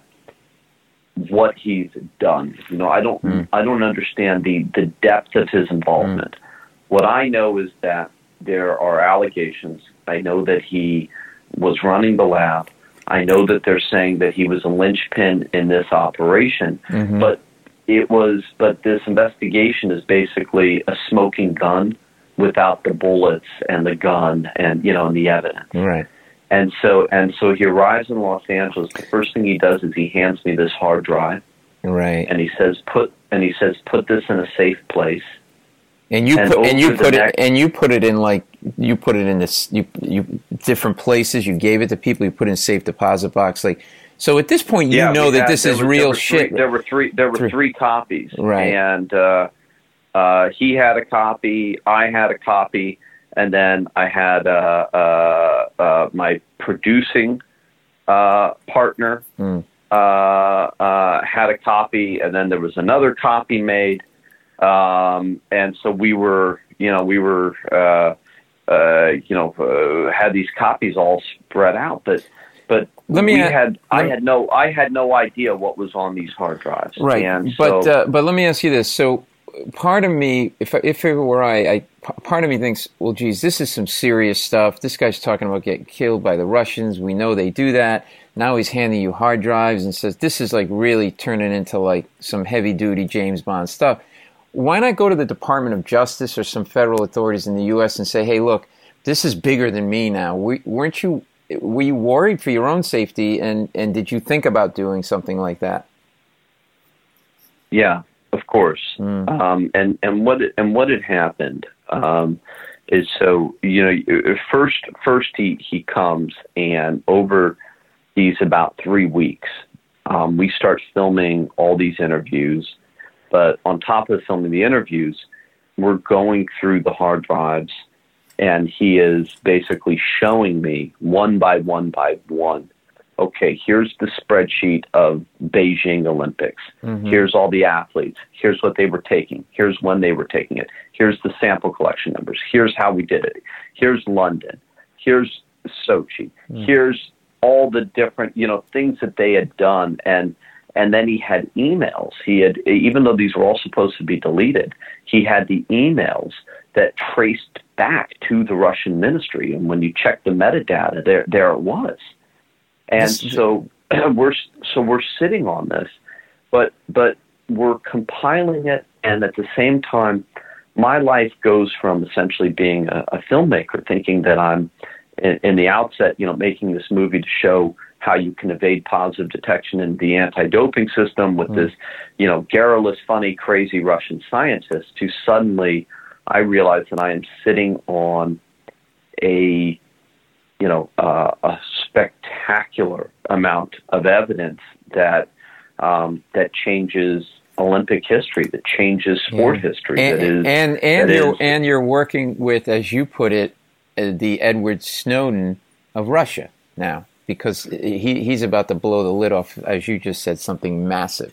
what he's done. You know, I don't mm. I don't understand the, the depth of his involvement. Mm. What I know is that there are allegations. I know that he was running the lab. I know that they're saying that he was a linchpin in this operation. Mm-hmm. But It was, but this investigation is basically a smoking gun without the bullets and the gun and, you know, and the evidence. Right. And so, and so he arrives in Los Angeles. The first thing he does is he hands me this hard drive. Right. And he says, put, and he says, put this in a safe place. And you And put, and you over the put it, next- and you put it in like, you put it in this, you, you, different places, you gave it to people, you put it in safe deposit box. Like, so at this point, you Yeah, know we that had- this there is were- real there were shit. Three, there were three. There were Three. three copies, Right. And uh, uh, he had a copy. I had a copy, and then I had uh, uh, uh, my producing uh, partner Mm. uh, uh, had a copy, and then there was another copy made, um, and so we were, you know, we were, uh, uh, you know, uh, had these copies all spread out, but. But Let me we a- had, I let- had no, I had no idea what was on these hard drives. Right. And but, so, uh, but let me ask you this. So part of me, if, if it were I, I, part of me thinks, well, geez, this is some serious stuff. This guy's talking about getting killed by the Russians. We know they do that. Now he's handing you hard drives and says, this is like really turning into like some heavy duty James Bond stuff. Why not go to the Department of Justice or some federal authorities in the U S and say, hey, look, this is bigger than me now. We, weren't you, were you worried for your own safety? And, and did you think about doing something like that? yeah, of course. Mm. Um, and, and what, and what had happened, um, is so, you know, first, first he, he comes and over these about three weeks, um, we start filming all these interviews, but on top of filming the interviews, we're going through the hard drives. And he is basically showing me one by one by one, okay, here's the spreadsheet of Beijing Olympics. Mm-hmm. Here's all the athletes. Here's what they were taking. Here's when they were taking it. Here's the sample collection numbers. Here's how we did it. Here's London. Here's Sochi. Mm. Here's all the different, you know, things that they had done. And and then he had emails. He had, even though these were all supposed to be deleted, he had the emails that traced back to the Russian ministry. And when you check the metadata, there there it was. And This- so we're so we're sitting on this, but but we're compiling it, and at the same time, my life goes from essentially being a, a filmmaker, thinking that I'm in, in the outset, you know, making this movie to show how you can evade positive detection in the anti-doping system with mm. this, you know, garrulous, funny, crazy Russian scientist, to suddenly I realize that I am sitting on a, you know, uh, a spectacular amount of evidence that um, that changes Olympic history, that changes sport yeah. history. And that is, and and that you're is, and you're working with, as you put it, uh, the Edward Snowden of Russia now, because he he's about to blow the lid off, as you just said, something massive.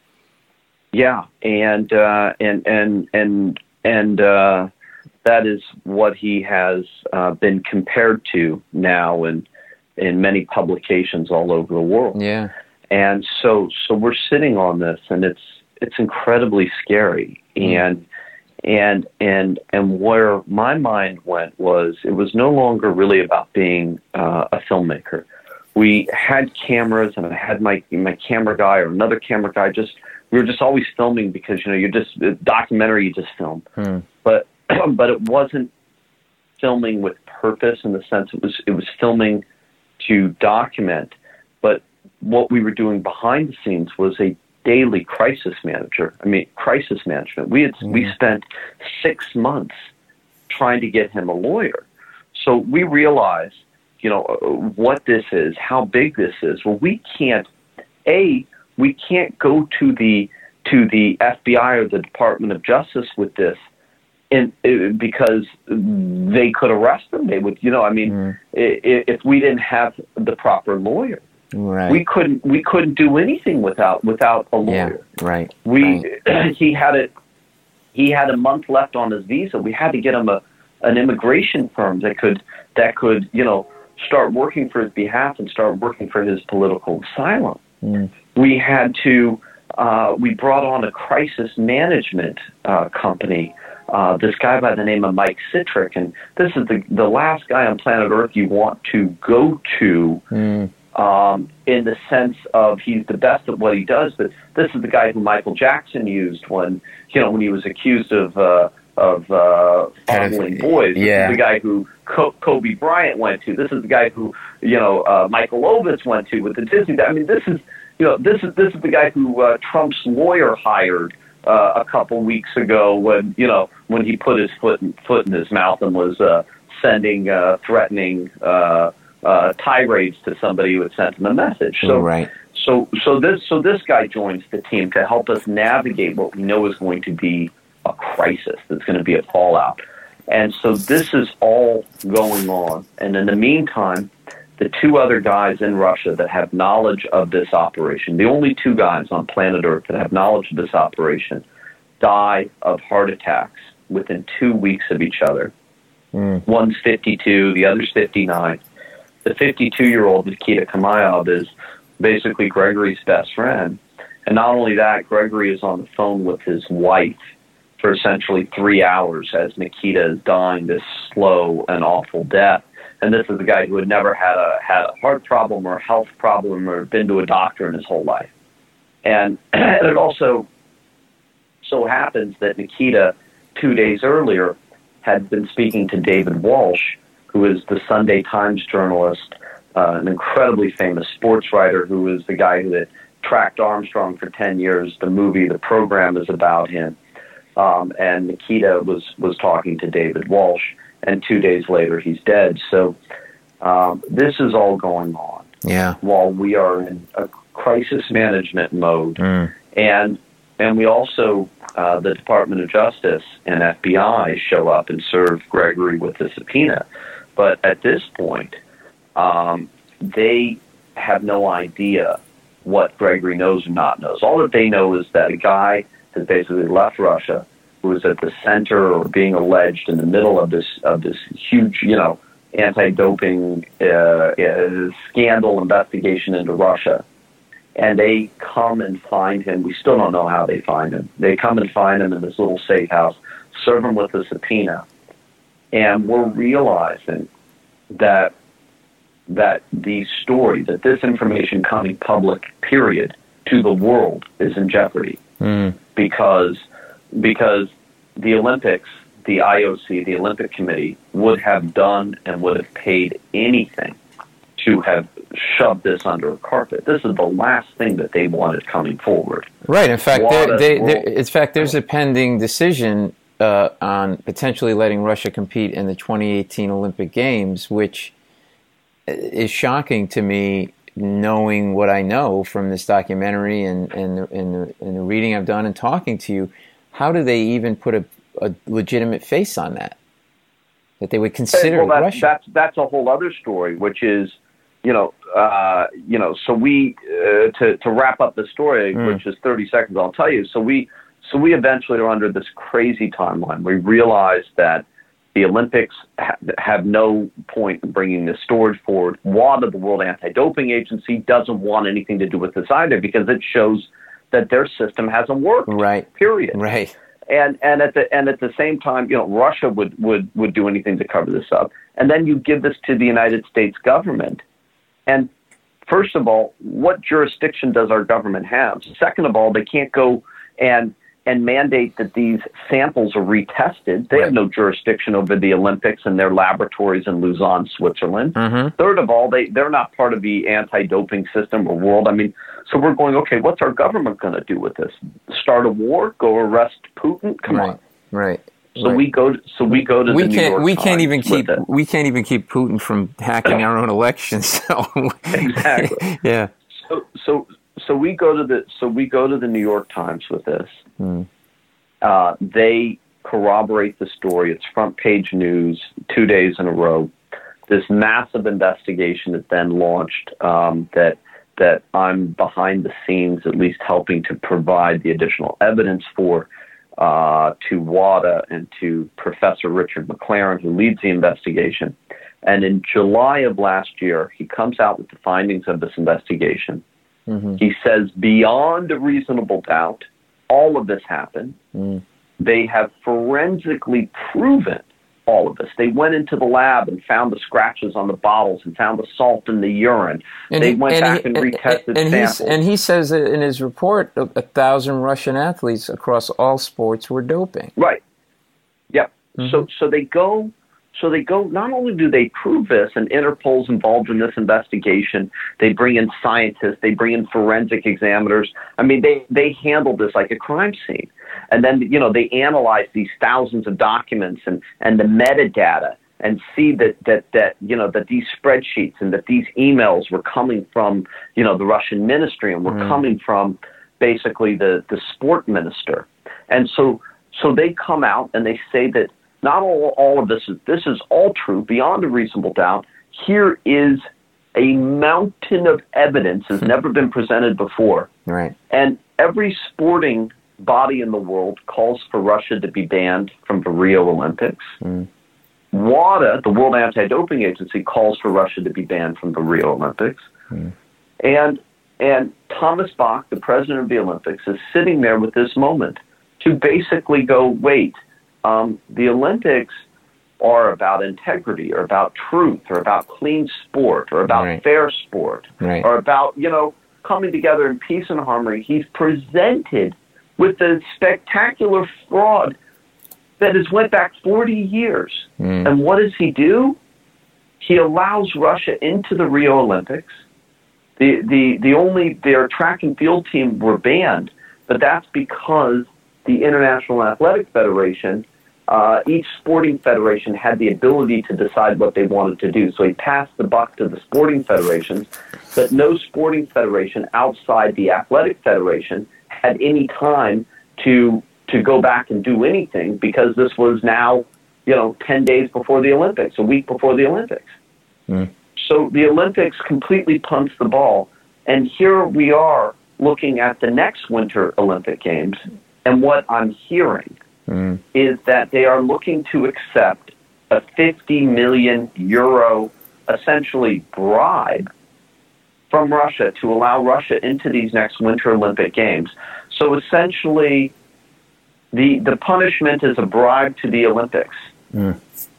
Yeah, and uh, and and and and uh, that is what he has uh, been compared to now in in many publications all over the world. Yeah, and so so we're sitting on this, and it's it's incredibly scary. Mm. And and and and where my mind went was, it was no longer really about being uh, a filmmaker. We had cameras, and I had my my camera guy or another camera guy. Just we were just always filming because, you know, you're just documentary, you just film. Hmm. But but it wasn't filming with purpose, in the sense it was it was filming to document. But what we were doing behind the scenes was a daily crisis manager. I mean, crisis management. We had hmm. we spent six months trying to get him a lawyer. So we realized, you know, what this is, how big this is. Well, we can't, A, we can't go to the to the F B I or the Department of Justice with this, and because they could arrest them. They would, you know, I mean, mm. if we didn't have the proper lawyer, right. we couldn't we couldn't do anything without without a lawyer. Yeah, right. We right. he had it. He had a month left on his visa. We had to get him a an immigration firm that could that could, you know, start working for his behalf and start working for his political asylum. Mm. We had to, uh, we brought on a crisis management uh, company, uh, this guy by the name of Mike Citrick, and this is the, the last guy on planet Earth you want to go to mm. um, in the sense of he's the best at what he does, but this is the guy who Michael Jackson used when, you know, when he was accused of, uh, of uh, fondling boys. Yeah. This is the guy who Kobe Bryant went to. This is the guy who, you know, uh, Michael Ovitz went to with the Disney. I mean, this is, you know, this is this is the guy who uh, Trump's lawyer hired uh, a couple weeks ago when, you know, when he put his foot in, foot in his mouth and was uh, sending uh, threatening uh, uh, tirades to somebody who had sent him a message. So, right. so, so this so this guy joins the team to help us navigate what we know is going to be a crisis. That's going to be a fallout. And so this is all going on. And in the meantime, the two other guys in Russia that have knowledge of this operation, the only two guys on planet Earth that have knowledge of this operation, die of heart attacks within two weeks of each other. Mm. One's fifty-two, the other's fifty-nine. The fifty-two-year-old Nikita Kamayev is basically Gregory's best friend. And not only that, Gregory is on the phone with his wife for essentially three hours as Nikita is dying this slow and awful death. And this is a guy who had never had a had a heart problem or a health problem or been to a doctor in his whole life. And it also so happens that Nikita, two days earlier, had been speaking to David Walsh, who is the Sunday Times journalist, uh, an incredibly famous sports writer who is the guy that tracked Armstrong for ten years. The movie, the program is about him. Um, and Nikita was, was talking to David Walsh, and two days later he's dead. So um, this is all going on yeah. while we are in a crisis management mode. Mm. And and we also, uh, the Department of Justice and F B I show up and serve Gregory with a subpoena. But at this point, um, they have no idea what Gregory knows or not knows. All that they know is that a guy has basically left Russia, who was at the center or being alleged in the middle of this of this huge, you know, anti-doping uh, uh, scandal investigation into Russia. And they come and find him. We still don't know how they find him. They come and find him in this little safe house, serve him with a subpoena. And we're realizing that that the story, that this information coming public, period, to the world is in jeopardy. Mm. Because because the Olympics, the I O C, the Olympic Committee, would have done and would have paid anything to have shoved this under a carpet. This is the last thing that they wanted coming forward. Right. In fact, Water, they, they, in fact, there's a pending decision uh, on potentially letting Russia compete in the twenty eighteen Olympic Games, which is shocking to me, knowing what I know from this documentary and, and, the, and, the, and the reading I've done and talking to you. How do they even put a, a legitimate face on that? That they would consider well, that's, Russia? That's, that's a whole other story, which is, you know, uh, you know. So we uh, to to wrap up the story, mm. which is thirty seconds, I'll tell you. So we so we eventually are under this crazy timeline. We realize that the Olympics ha- have no point in bringing this story forward. WADA, the World Anti-Doping Agency, doesn't want anything to do with this either because it shows that their system hasn't worked. Right. Period. Right. And and at the and at the same time, you know, Russia would, would, would do anything to cover this up. And then you give this to the United States government. And first of all, what jurisdiction does our government have? Second of all, they can't go and and mandate that these samples are retested. They right. have no jurisdiction over the Olympics and their laboratories in Lausanne, Switzerland. Mm-hmm. Third of all, they, they're not part of the anti-doping system or world. I mean, so we're going, okay, what's our government going to do with this? Start a war? Go arrest Putin? Come right. on. Right. So right. we go. To, so we go to we the New can't. York We can't Times even keep. it. We can't even keep Putin from hacking our own elections. So. Exactly. Yeah. So so so we go to the so we go to the New York Times with this. Mm. Uh, they corroborate the story. It's front page news two days in a row. This massive investigation is then launched um, that that I'm behind the scenes, at least helping to provide the additional evidence for uh, to WADA and to Professor Richard McLaren, who leads the investigation. And in July of last year, he comes out with the findings of this investigation. Mm-hmm. He says, beyond a reasonable doubt, all of this happened. Mm. They have forensically proven all of this. They went into the lab and found the scratches on the bottles and found the salt in the urine. And they he, went and back he, and, and retested and, samples. and he says that in his report, a, a thousand Russian athletes across all sports were doping. Right. Mm-hmm. So so they go. So they go, not only do they prove this, and Interpol's involved in this investigation, they bring in scientists, they bring in forensic examiners. I mean, they, they handle this like a crime scene. And then, you know, they analyze these thousands of documents and, and the metadata and see that, that, that, you know, that these spreadsheets and that these emails were coming from, you know, the Russian ministry and were mm. coming from basically the, the sport minister. And so, so they come out and they say that, not all, all of this is, this is all true, beyond a reasonable doubt. Here is a mountain of evidence has never been presented before. Right. And every sporting body in the world calls for Russia to be banned from the Rio Olympics. Mm. WADA, the World Anti-Doping Agency, calls for Russia to be banned from the Rio Olympics. Mm. And, and Thomas Bach, the president of the Olympics, is sitting there with this moment to basically go, wait, Um, the Olympics are about integrity or about truth or about clean sport or about right. fair sport right. or about, you know, coming together in peace and harmony. He's presented with a spectacular fraud that has went back forty years. Mm. And what does he do? He allows Russia into the Rio Olympics. The, the, the only, their track and field team were banned, but that's because the International Athletic Federation, Uh, each sporting federation had the ability to decide what they wanted to do. So he passed the buck to the sporting federations, but no sporting federation outside the athletic federation had any time to to go back and do anything because this was now, you know, ten days before the Olympics, a week before the Olympics. Mm. So the Olympics completely punts the ball. And here we are looking at the next Winter Olympic Games, and what I'm hearing Mm. is that they are looking to accept a fifty million euro, essentially, bribe from Russia to allow Russia into these next Winter Olympic Games. So essentially, the the punishment is a bribe to the Olympics. Mm.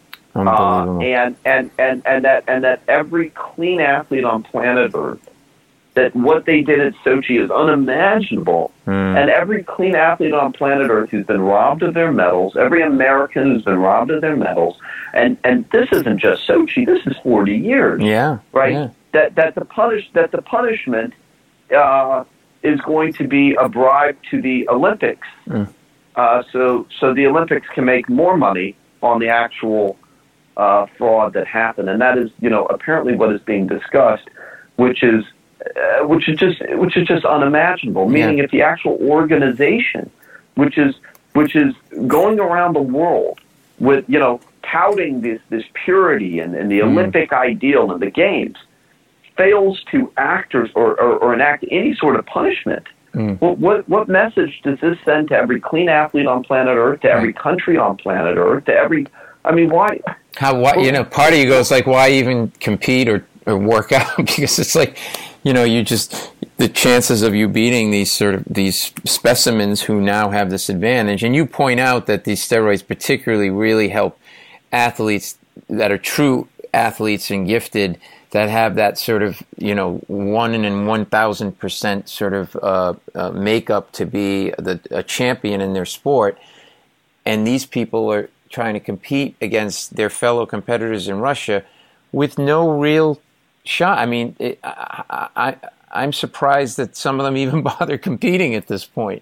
Uh, and, and, and, and, that, and that every clean athlete on planet Earth, that what they did at Sochi is unimaginable. Mm. And every clean athlete on planet Earth who's been robbed of their medals, every American who's been robbed of their medals, and, and this isn't just Sochi, this is forty years. Yeah. Right? Yeah. That that the punish that the punishment uh, is going to be a bribe to the Olympics. Mm. Uh, so so the Olympics can make more money on the actual uh, fraud that happened. And that is, you know, apparently what is being discussed, which is Uh, which is just which is just unimaginable. Yeah. Meaning, if the actual organization, which is which is going around the world with, you know, touting this this purity and, and the mm. Olympic ideal and the games, fails to act or or, or enact any sort of punishment, mm. what, what what message does this send to every clean athlete on planet Earth, to every country on planet Earth, to every? I mean, why? How? Why? You know, part of you goes like, why even compete or, or work out? Because it's like, you know, you just, the chances of you beating these sort of, these specimens who now have this advantage. And you point out that these steroids particularly really help athletes that are true athletes and gifted, that have that sort of, you know, one in one thousand percent sort of uh, uh, makeup to be the, a champion in their sport. And these people are trying to compete against their fellow competitors in Russia with no real shot. I mean, it, I, I, I'm surprised that some of them even bother competing at this point.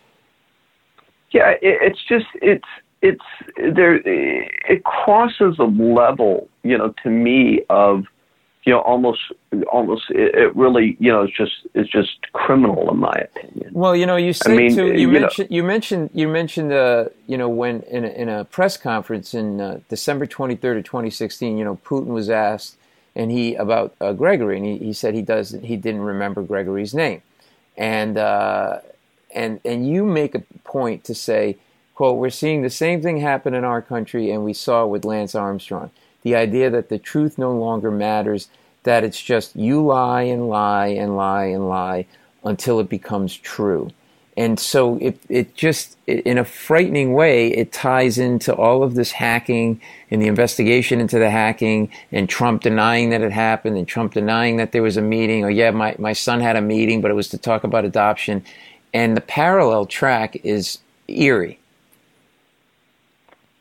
Yeah, it, it's just it's it's there. It crosses a level, you know, to me of, you know, almost almost it, it really, you know, it's just it's just criminal in my opinion. Well, you know, you say I mean, too, you, you mentioned know, you mentioned you mentioned uh, you know, when in a, in a press conference in uh, December twenty-third of twenty sixteen, you know, Putin was asked. And he about uh, Gregory, and he, he said he does he didn't remember Gregory's name, and uh, and and you make a point to say, quote, "We're seeing the same thing happen in our country, and we saw it with Lance Armstrong. The idea that the truth no longer matters, that it's just you lie and lie and lie and lie until it becomes true." And so it it just, in a frightening way, it ties into all of this hacking and the investigation into the hacking and Trump denying that it happened and Trump denying that there was a meeting, or, yeah, my, my son had a meeting, but it was to talk about adoption. And the parallel track is eerie.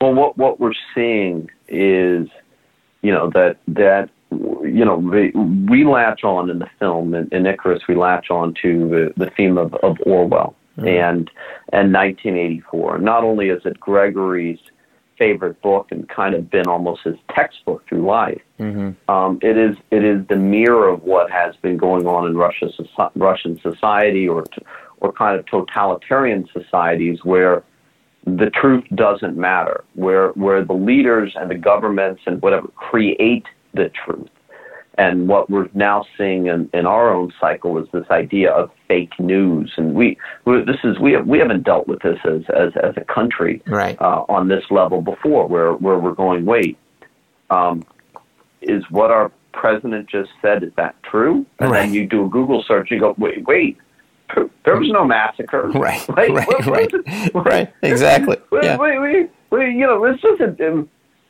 Well, what what we're seeing is, you know, that that you know we, we latch on in the film in, in Icarus. We latch on to the, the theme of, of Orwell mm-hmm. and and nineteen eighty-four. Not only is it Gregory's favorite book and kind of been almost his textbook through life, mm-hmm. um, it is it is the mirror of what has been going on in Russia, Russian society, or or kind of totalitarian societies where the truth doesn't matter, where where the leaders and the governments and whatever create the truth. And what we're now seeing in, in our own cycle is this idea of fake news. And we, we this is we have, we haven't dealt with this as as, as a country right. uh, on this level before, where where we're going. Wait, um, is what our president just said, is that true? And right. then you do a Google search, and you go, wait, wait. There was no massacre. Right, right, right, what, right, what, right. Exactly. Wait, yeah. wait, wait, wait, you know, this isn't. Um,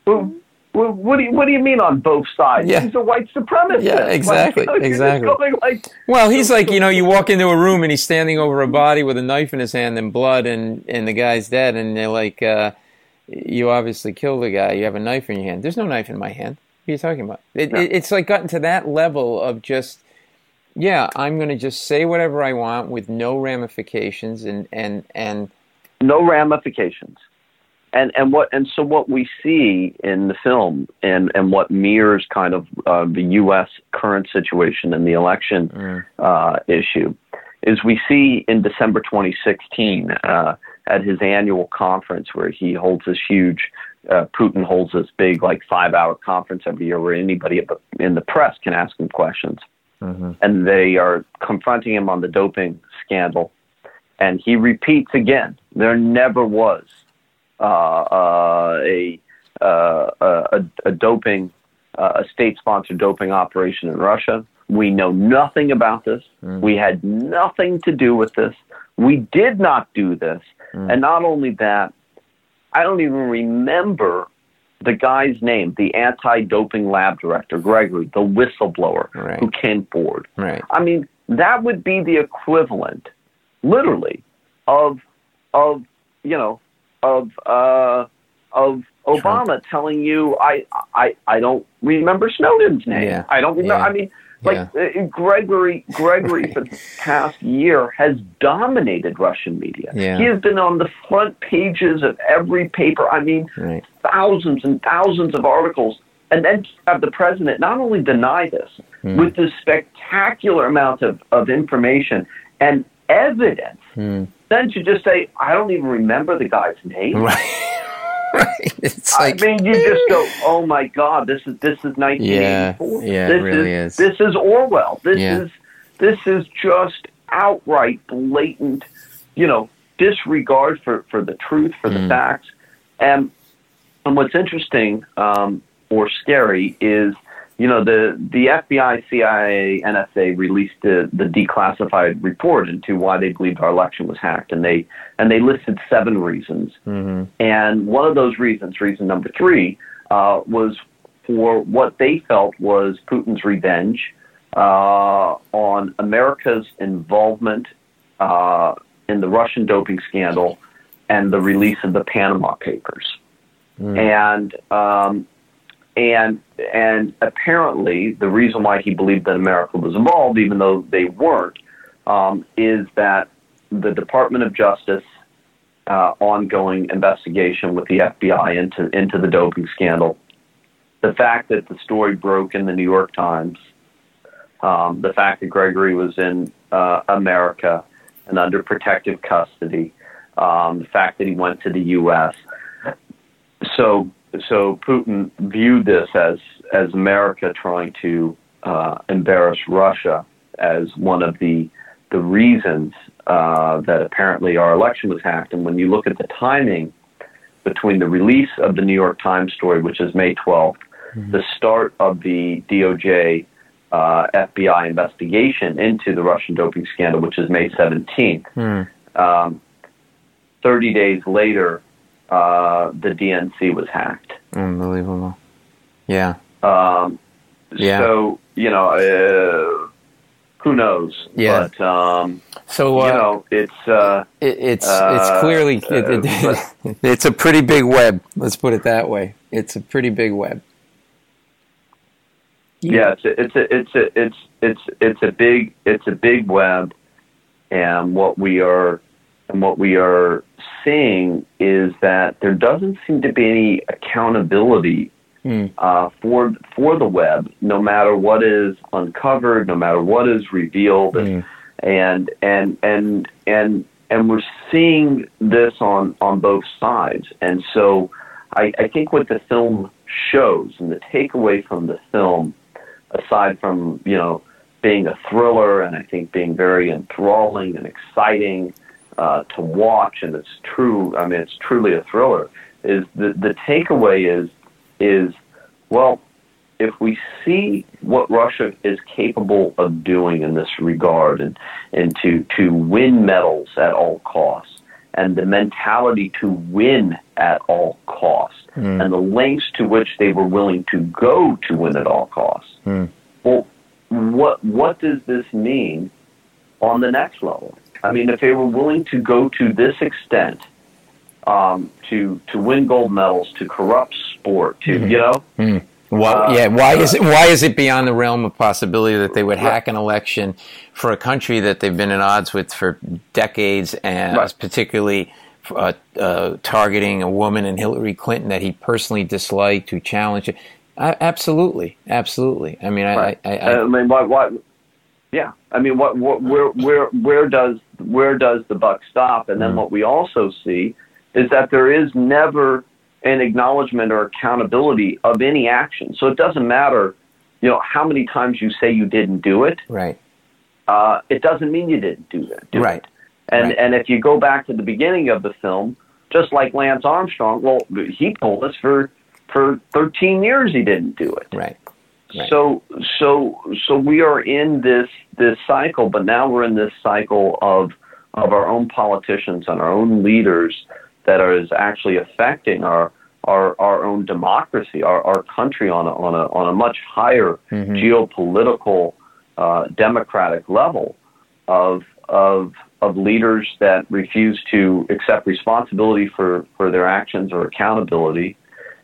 what, what do you What do you mean on both sides? Yeah. He's a white supremacist. Yeah, exactly, like, exactly. Going like, well, he's like, you know, you walk into a room and he's standing over a body with a knife in his hand and blood, and, and the guy's dead, and they're like, uh, you obviously killed the guy. You have a knife in your hand. There's no knife in my hand. What are you talking about? It, no. it, it's like gotten to that level of just. Yeah, I'm going to just say whatever I want with no ramifications and, and, and no ramifications. And and what and so what we see in the film and, and what mirrors kind of uh, the U S current situation and the election mm. uh, issue is we see in December twenty sixteen uh, at his annual conference where he holds this huge uh, Putin holds this big like five hour conference every year where anybody in the press can ask him questions. Mm-hmm. And they are confronting him on the doping scandal. And he repeats again, there never was uh, uh, a, uh, a, a doping, uh, a state-sponsored doping operation in Russia. We know nothing about this. Mm. We had nothing to do with this. We did not do this. Mm. And not only that, I don't even remember the guy's name, the anti-doping lab director, Gregory, the whistleblower right. who came forward. Right. I mean, that would be the equivalent, literally, of of you know of uh, of Obama Trump. telling you, I I I don't remember Snowden's name. Yeah. I don't remember. Yeah. I mean. Like yeah. uh, Gregory, Gregory for the past year has dominated Russian media. Yeah. He has been on the front pages of every paper. I mean, right. thousands and thousands of articles. And then to have the president not only deny this mm. with this spectacular amount of, of information and evidence, mm. then to just say, I don't even remember the guy's name. Right. Right. It's like, I mean, you just go, "Oh my God, this is this is nineteen eighty-four. Yeah, yeah, this it really is, is. This is Orwell. This yeah. is this is just outright, blatant, you know, disregard for, for the truth, for mm. the facts." And and what's interesting um, or scary is, you know, the the F B I, C I A, N S A released the, the declassified report into why they believed our election was hacked, and they and they listed seven reasons. Mm-hmm. And one of those reasons, reason number three, uh, was for what they felt was Putin's revenge uh, on America's involvement uh, in the Russian doping scandal and the release of the Panama Papers. Mm. And um, And and apparently the reason why he believed that America was involved, even though they weren't, um, is that the Department of Justice uh, ongoing investigation with the F B I into into the doping scandal, the fact that the story broke in the New York Times, um, the fact that Gregory was in uh, America and under protective custody, um, the fact that he went to the U S So. So Putin viewed this as, as America trying to uh, embarrass Russia as one of the the reasons uh, that apparently our election was hacked. And when you look at the timing between the release of the New York Times story, which is May twelfth, mm-hmm. the start of the D O J uh, F B I investigation into the Russian doping scandal, which is May seventeenth, mm. um, thirty days later, Uh, the D N C was hacked. Unbelievable. Yeah. Um, yeah. So, you know, uh, who knows? Yeah. But, um, so, uh, you know, it's... Uh, it, it's uh, it's clearly... It, it, uh, it's a pretty big web. Let's put it that way. It's a pretty big web. Yeah, it's a, it's a, it's a, it's it's it's a big it's a big web, and what we are and what we are seeing is that there doesn't seem to be any accountability mm. uh, for for the web, no matter what is uncovered, no matter what is revealed, mm. and and and and and we're seeing this on on both sides, and so I, I think what the film shows and the takeaway from the film, aside from, you know, being a thriller and I think being very enthralling and exciting uh, to watch, and it's true, I mean, it's truly a thriller, is the, the takeaway is, is, well, if we see what Russia is capable of doing in this regard and, and to, to win medals at all costs, and the mentality to win at all costs, mm. and the lengths to which they were willing to go to win at all costs. Mm. Well, what what does this mean on the next level? I mean, if they were willing to go to this extent um, to to win gold medals, to corrupt sport, to mm-hmm. you know, mm. well, uh, yeah. Why is it why is it beyond the realm of possibility that they would hack an election for a country that they've been at odds with for decades, and right. particularly uh, uh, targeting a woman in Hillary Clinton that he personally disliked, who challenged it? I, absolutely, absolutely. I mean, right. I, I, I, I mean, what, what? Yeah, I mean, what, what, where, where, where does, where does the buck stop? And then mm. what we also see is that there is never an acknowledgement or accountability of any action. So it doesn't matter, you know, how many times you say you didn't do it. Right. Uh, it doesn't mean you didn't do it. Do right. It. And right. and if you go back to the beginning of the film, just like Lance Armstrong, well, he told us for. For thirteen years, he didn't do it. Right. right. So, so, so we are in this this cycle, but now we're in this cycle of of our own politicians and our own leaders that are is actually affecting our our our own democracy, our our country on a on a on a much higher mm-hmm. geopolitical, uh, democratic level of of of leaders that refuse to accept responsibility for, for their actions or accountability.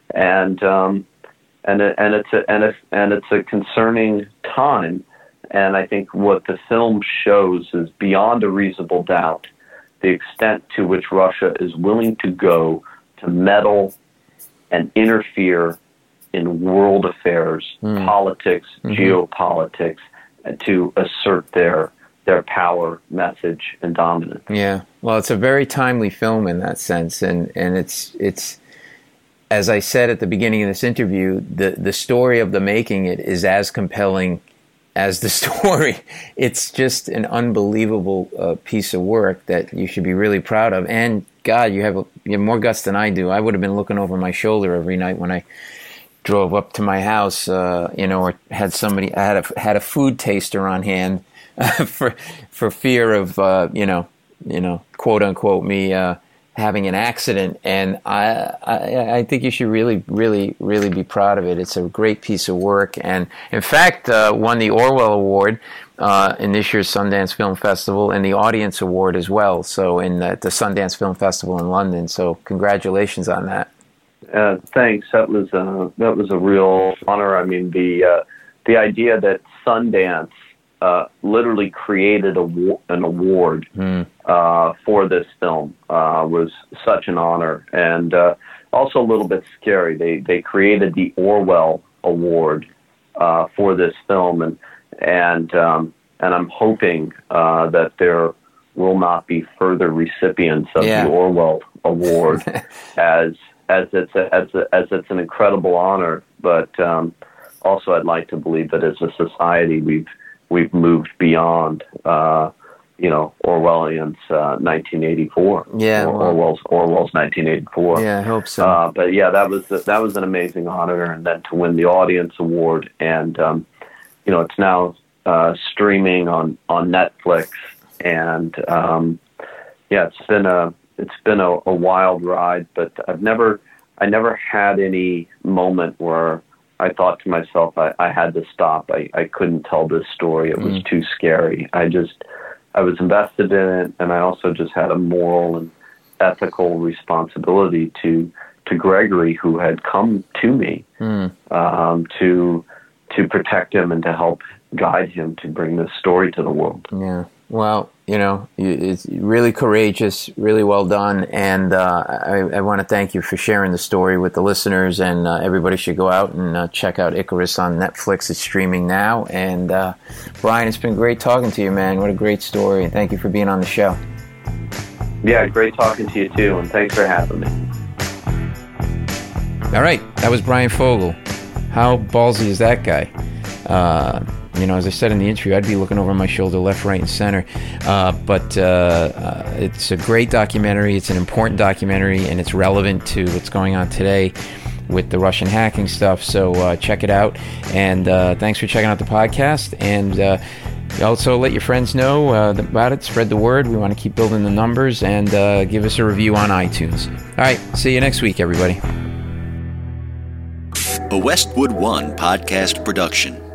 And um, and and it's a and it's and it's a concerning time, and I think what the film shows is beyond a reasonable doubt the extent to which Russia is willing to go to meddle and interfere in world affairs, mm. politics, mm-hmm. geopolitics, and to assert their their power, message, and dominance. Yeah, well, it's a very timely film in that sense, and and it's it's. As I said at the beginning of this interview, the, the story of the making it is as compelling as the story. It's just an unbelievable uh, piece of work that you should be really proud of. And God, you have, a, you have more guts than I do. I would have been looking over my shoulder every night when I drove up to my house, uh, you know, or had somebody, I had a, had a food taster on hand uh, for for fear of, uh, you know, you know, quote unquote me. Uh, having an accident, and I, I I think you should really, really, really be proud of it. It's a great piece of work, and in fact, uh, won the Orwell Award uh, in this year's Sundance Film Festival, and the Audience Award as well. So in the, the Sundance Film Festival in London. So congratulations on that. Uh, thanks. That was a, that was a real honor. I mean, the uh, the idea that Sundance Uh, literally created a, an award mm. uh, for this film uh, was such an honor, and uh, also a little bit scary. They they created the Orwell Award uh, for this film, and and um, and I'm hoping uh, that there will not be further recipients of yeah. the Orwell Award, as as it's a, as a, as it's an incredible honor. But um, also, I'd like to believe that as a society we've We've moved beyond, uh, you know, Orwellian's uh, nineteen eighty-four. Yeah, or, well, Orwell's Orwell's nineteen eighty-four. Yeah, I hope so. Uh, but yeah, that was that was an amazing honor, and then to win the Audience Award, and um, you know, it's now uh, streaming on, on Netflix, and um, yeah, it's been a it's been a, a wild ride, but I've never I never had any moment where I thought to myself, I, I had to stop. I, I couldn't tell this story. It was mm. too scary. I just, I was invested in it, and I also just had a moral and ethical responsibility to to Gregory, who had come to me mm. um, to to protect him and to help guide him to bring this story to the world. Yeah. Well, you know, it's really courageous, really well done, and uh, I, I want to thank you for sharing the story with the listeners, and uh, everybody should go out and uh, check out Icarus on Netflix. It's streaming now, and uh, Brian, it's been great talking to you, man. What a great story, and thank you for being on the show. Yeah, great talking to you, too, and thanks for having me. All right, that was Brian Fogel. How ballsy is that guy? Uh, you know, as I said in the interview, I'd be looking over my shoulder left, right, and center. Uh, but uh, uh, it's a great documentary. It's an important documentary, and it's relevant to what's going on today with the Russian hacking stuff. So uh, check it out. And uh, thanks for checking out the podcast. And uh, also let your friends know uh, about it. Spread the word. We want to keep building the numbers. And uh, give us a review on iTunes. All right. See you next week, everybody. A Westwood One podcast production.